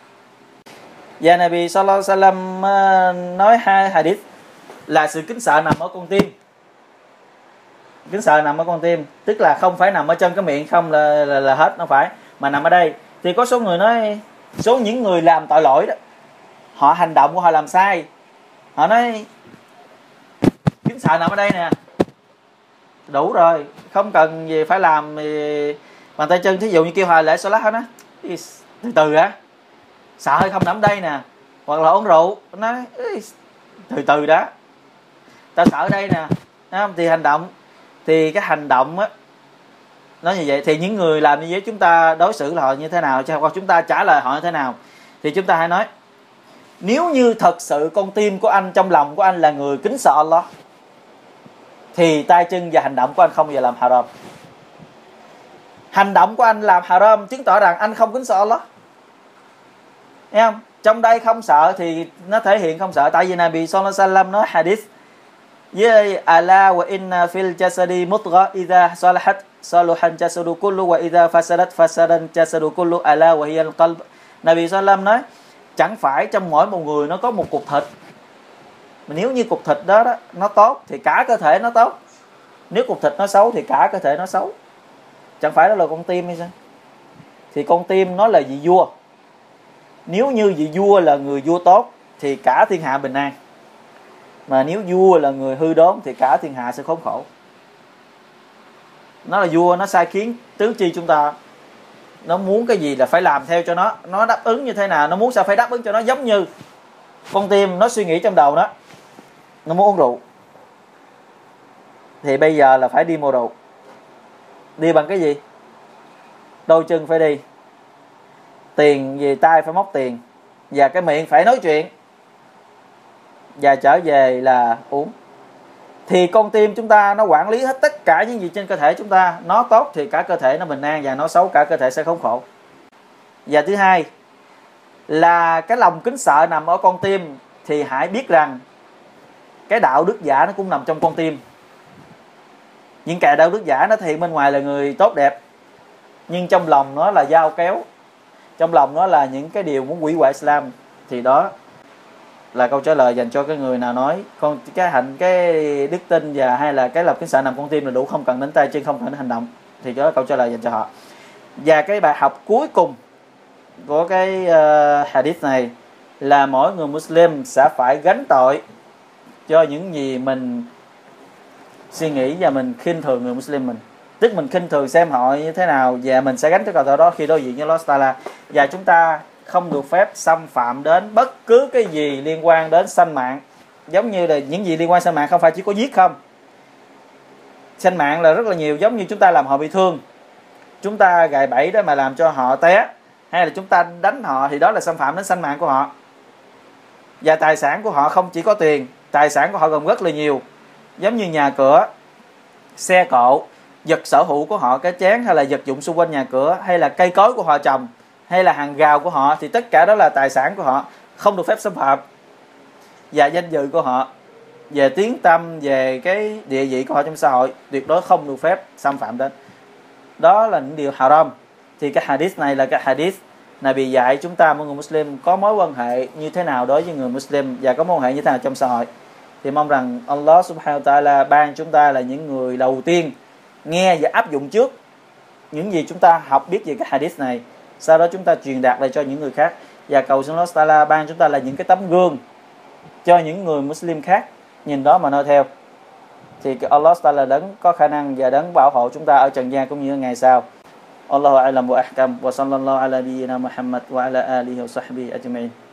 Và Nabi sallallahu alaihi wasallam nói hai hadith là sự kính sợ nằm ở con tim. Kính sợ nằm ở con tim, tức là không phải nằm ở chân cái miệng không là, là, là hết, nó phải, mà nằm ở đây. Thì có số người nói, số những người làm tội lỗi đó, họ hành động của họ làm sai, họ nói kính sợ nằm ở đây nè, đủ rồi, không cần gì phải làm gì bàn tay chân. Thí dụ như kêu họ lễ salat hết á, từ từ á, sợ hay không nằm đây nè. Hoặc là uống rượu, nói từ từ đó, ta sợ ở đây nè, thì hành động, thì cái hành động á, nói như vậy thì những người làm như vậy chúng ta đối xử là họ như thế nào, hoặc chúng ta trả lời họ như thế nào. Thì chúng ta hãy nói, nếu như thật sự con tim của anh, trong lòng của anh là người kính sợ Allah, thì tay chân và hành động của anh không bao giờ làm haram. Hành động của anh làm haram chứng tỏ rằng anh không kính sợ Allah. Thấy không? Trong đây không sợ thì nó thể hiện không sợ. Tại vì Nabi sallallahu alaihi wasallam nói hadith với ala wa inna fil jasadi mudgha idha salahat saluhan jasadu kullu wa idha fasadat fasadan jasadu kullu ala wa hiya al-qalb. Nabi sallallahu alaihi wasallam nói, chẳng phải trong mỗi một người nó có một cục thịt, mà nếu như cục thịt đó, đó nó tốt thì cả cơ thể nó tốt, nếu cục thịt nó xấu thì cả cơ thể nó xấu. Chẳng phải đó là con tim hay sao? Thì con tim nó là vị vua. Nếu như vị vua là người vua tốt thì cả thiên hạ bình an. Mà nếu vua là người hư đốn thì cả thiên hạ sẽ khốn khổ. Nó là vua, nó sai khiến tứ chi chúng ta, nó muốn cái gì là phải làm theo cho nó, nó đáp ứng như thế nào, nó muốn sao phải đáp ứng cho nó. Giống như con tim nó suy nghĩ trong đầu nó, nó muốn uống rượu thì bây giờ là phải đi mua rượu. Đi bằng cái gì? Đôi chân phải đi, tiền về tay phải móc tiền, và cái miệng phải nói chuyện, và trở về là uống. Thì con tim chúng ta nó quản lý hết tất cả những gì trên cơ thể chúng ta. Nó tốt thì cả cơ thể nó bình an, và nó xấu cả cơ thể sẽ khốn khổ. Và thứ hai là cái lòng kính sợ nằm ở con tim, thì hãy biết rằng cái đạo đức giả nó cũng nằm trong con tim. Những kẻ đạo đức giả nó thể hiện bên ngoài là người tốt đẹp, nhưng trong lòng nó là dao kéo, trong lòng nó là những cái điều muốn hủy hoại Islam. Thì đó là câu trả lời dành cho cái người nào nói con cái hạnh cái đức tin và hay là cái lòng kính sợ nằm con tim là đủ, không cần đến tay chân, không cần đến hành động. Thì đó là câu trả lời dành cho họ. Và cái bài học cuối cùng của cái uh, hadith này là mỗi người Muslim sẽ phải gánh tội cho những gì mình suy nghĩ và mình khinh thường người Muslim mình. Tức mình khinh thường xem họ như thế nào, và mình sẽ gánh cái tội đó khi đối diện với Allah Taala. Và chúng ta không được phép xâm phạm đến bất cứ cái gì liên quan đến sanh mạng. Giống như là những gì liên quan sanh mạng không phải chỉ có giết không. Sanh mạng là rất là nhiều. Giống như chúng ta làm họ bị thương, chúng ta gài bẫy đó mà làm cho họ té, hay là chúng ta đánh họ, thì đó là xâm phạm đến sanh mạng của họ. Và tài sản của họ không chỉ có tiền, tài sản của họ gồm rất là nhiều. Giống như nhà cửa, xe cộ, vật sở hữu của họ, cái chén hay là vật dụng xung quanh nhà cửa, hay là cây cối của họ trồng, hay là hàng rào của họ, thì tất cả đó là tài sản của họ, không được phép xâm phạm. Và danh dự của họ, về tiếng tăm, về cái địa vị của họ trong xã hội, tuyệt đối không được phép xâm phạm đến. Đó là những điều haram. Thì cái hadith này là cái hadith Nabi dạy chúng ta mỗi người Muslim có mối quan hệ như thế nào đối với người Muslim, và có mối quan hệ như thế nào trong xã hội. Thì mong rằng Allah subhanahu wa ta'ala ban chúng ta là những người đầu tiên nghe và áp dụng trước những gì chúng ta học biết về cái hadith này, sau đó chúng ta truyền đạt lại cho những người khác. Và cầu xin Allah ta'ala ban chúng ta là những cái tấm gương cho những người Muslim khác nhìn đó mà noi theo. Thì Allah ta'ala đấng có khả năng và đấng bảo hộ chúng ta ở trần gian cũng như ở ngày sau. Allahu a'lam wa ahkam, wa sallallahu ala nabiyyina Muhammad wa ala alihi wa sahbihi ajma'in.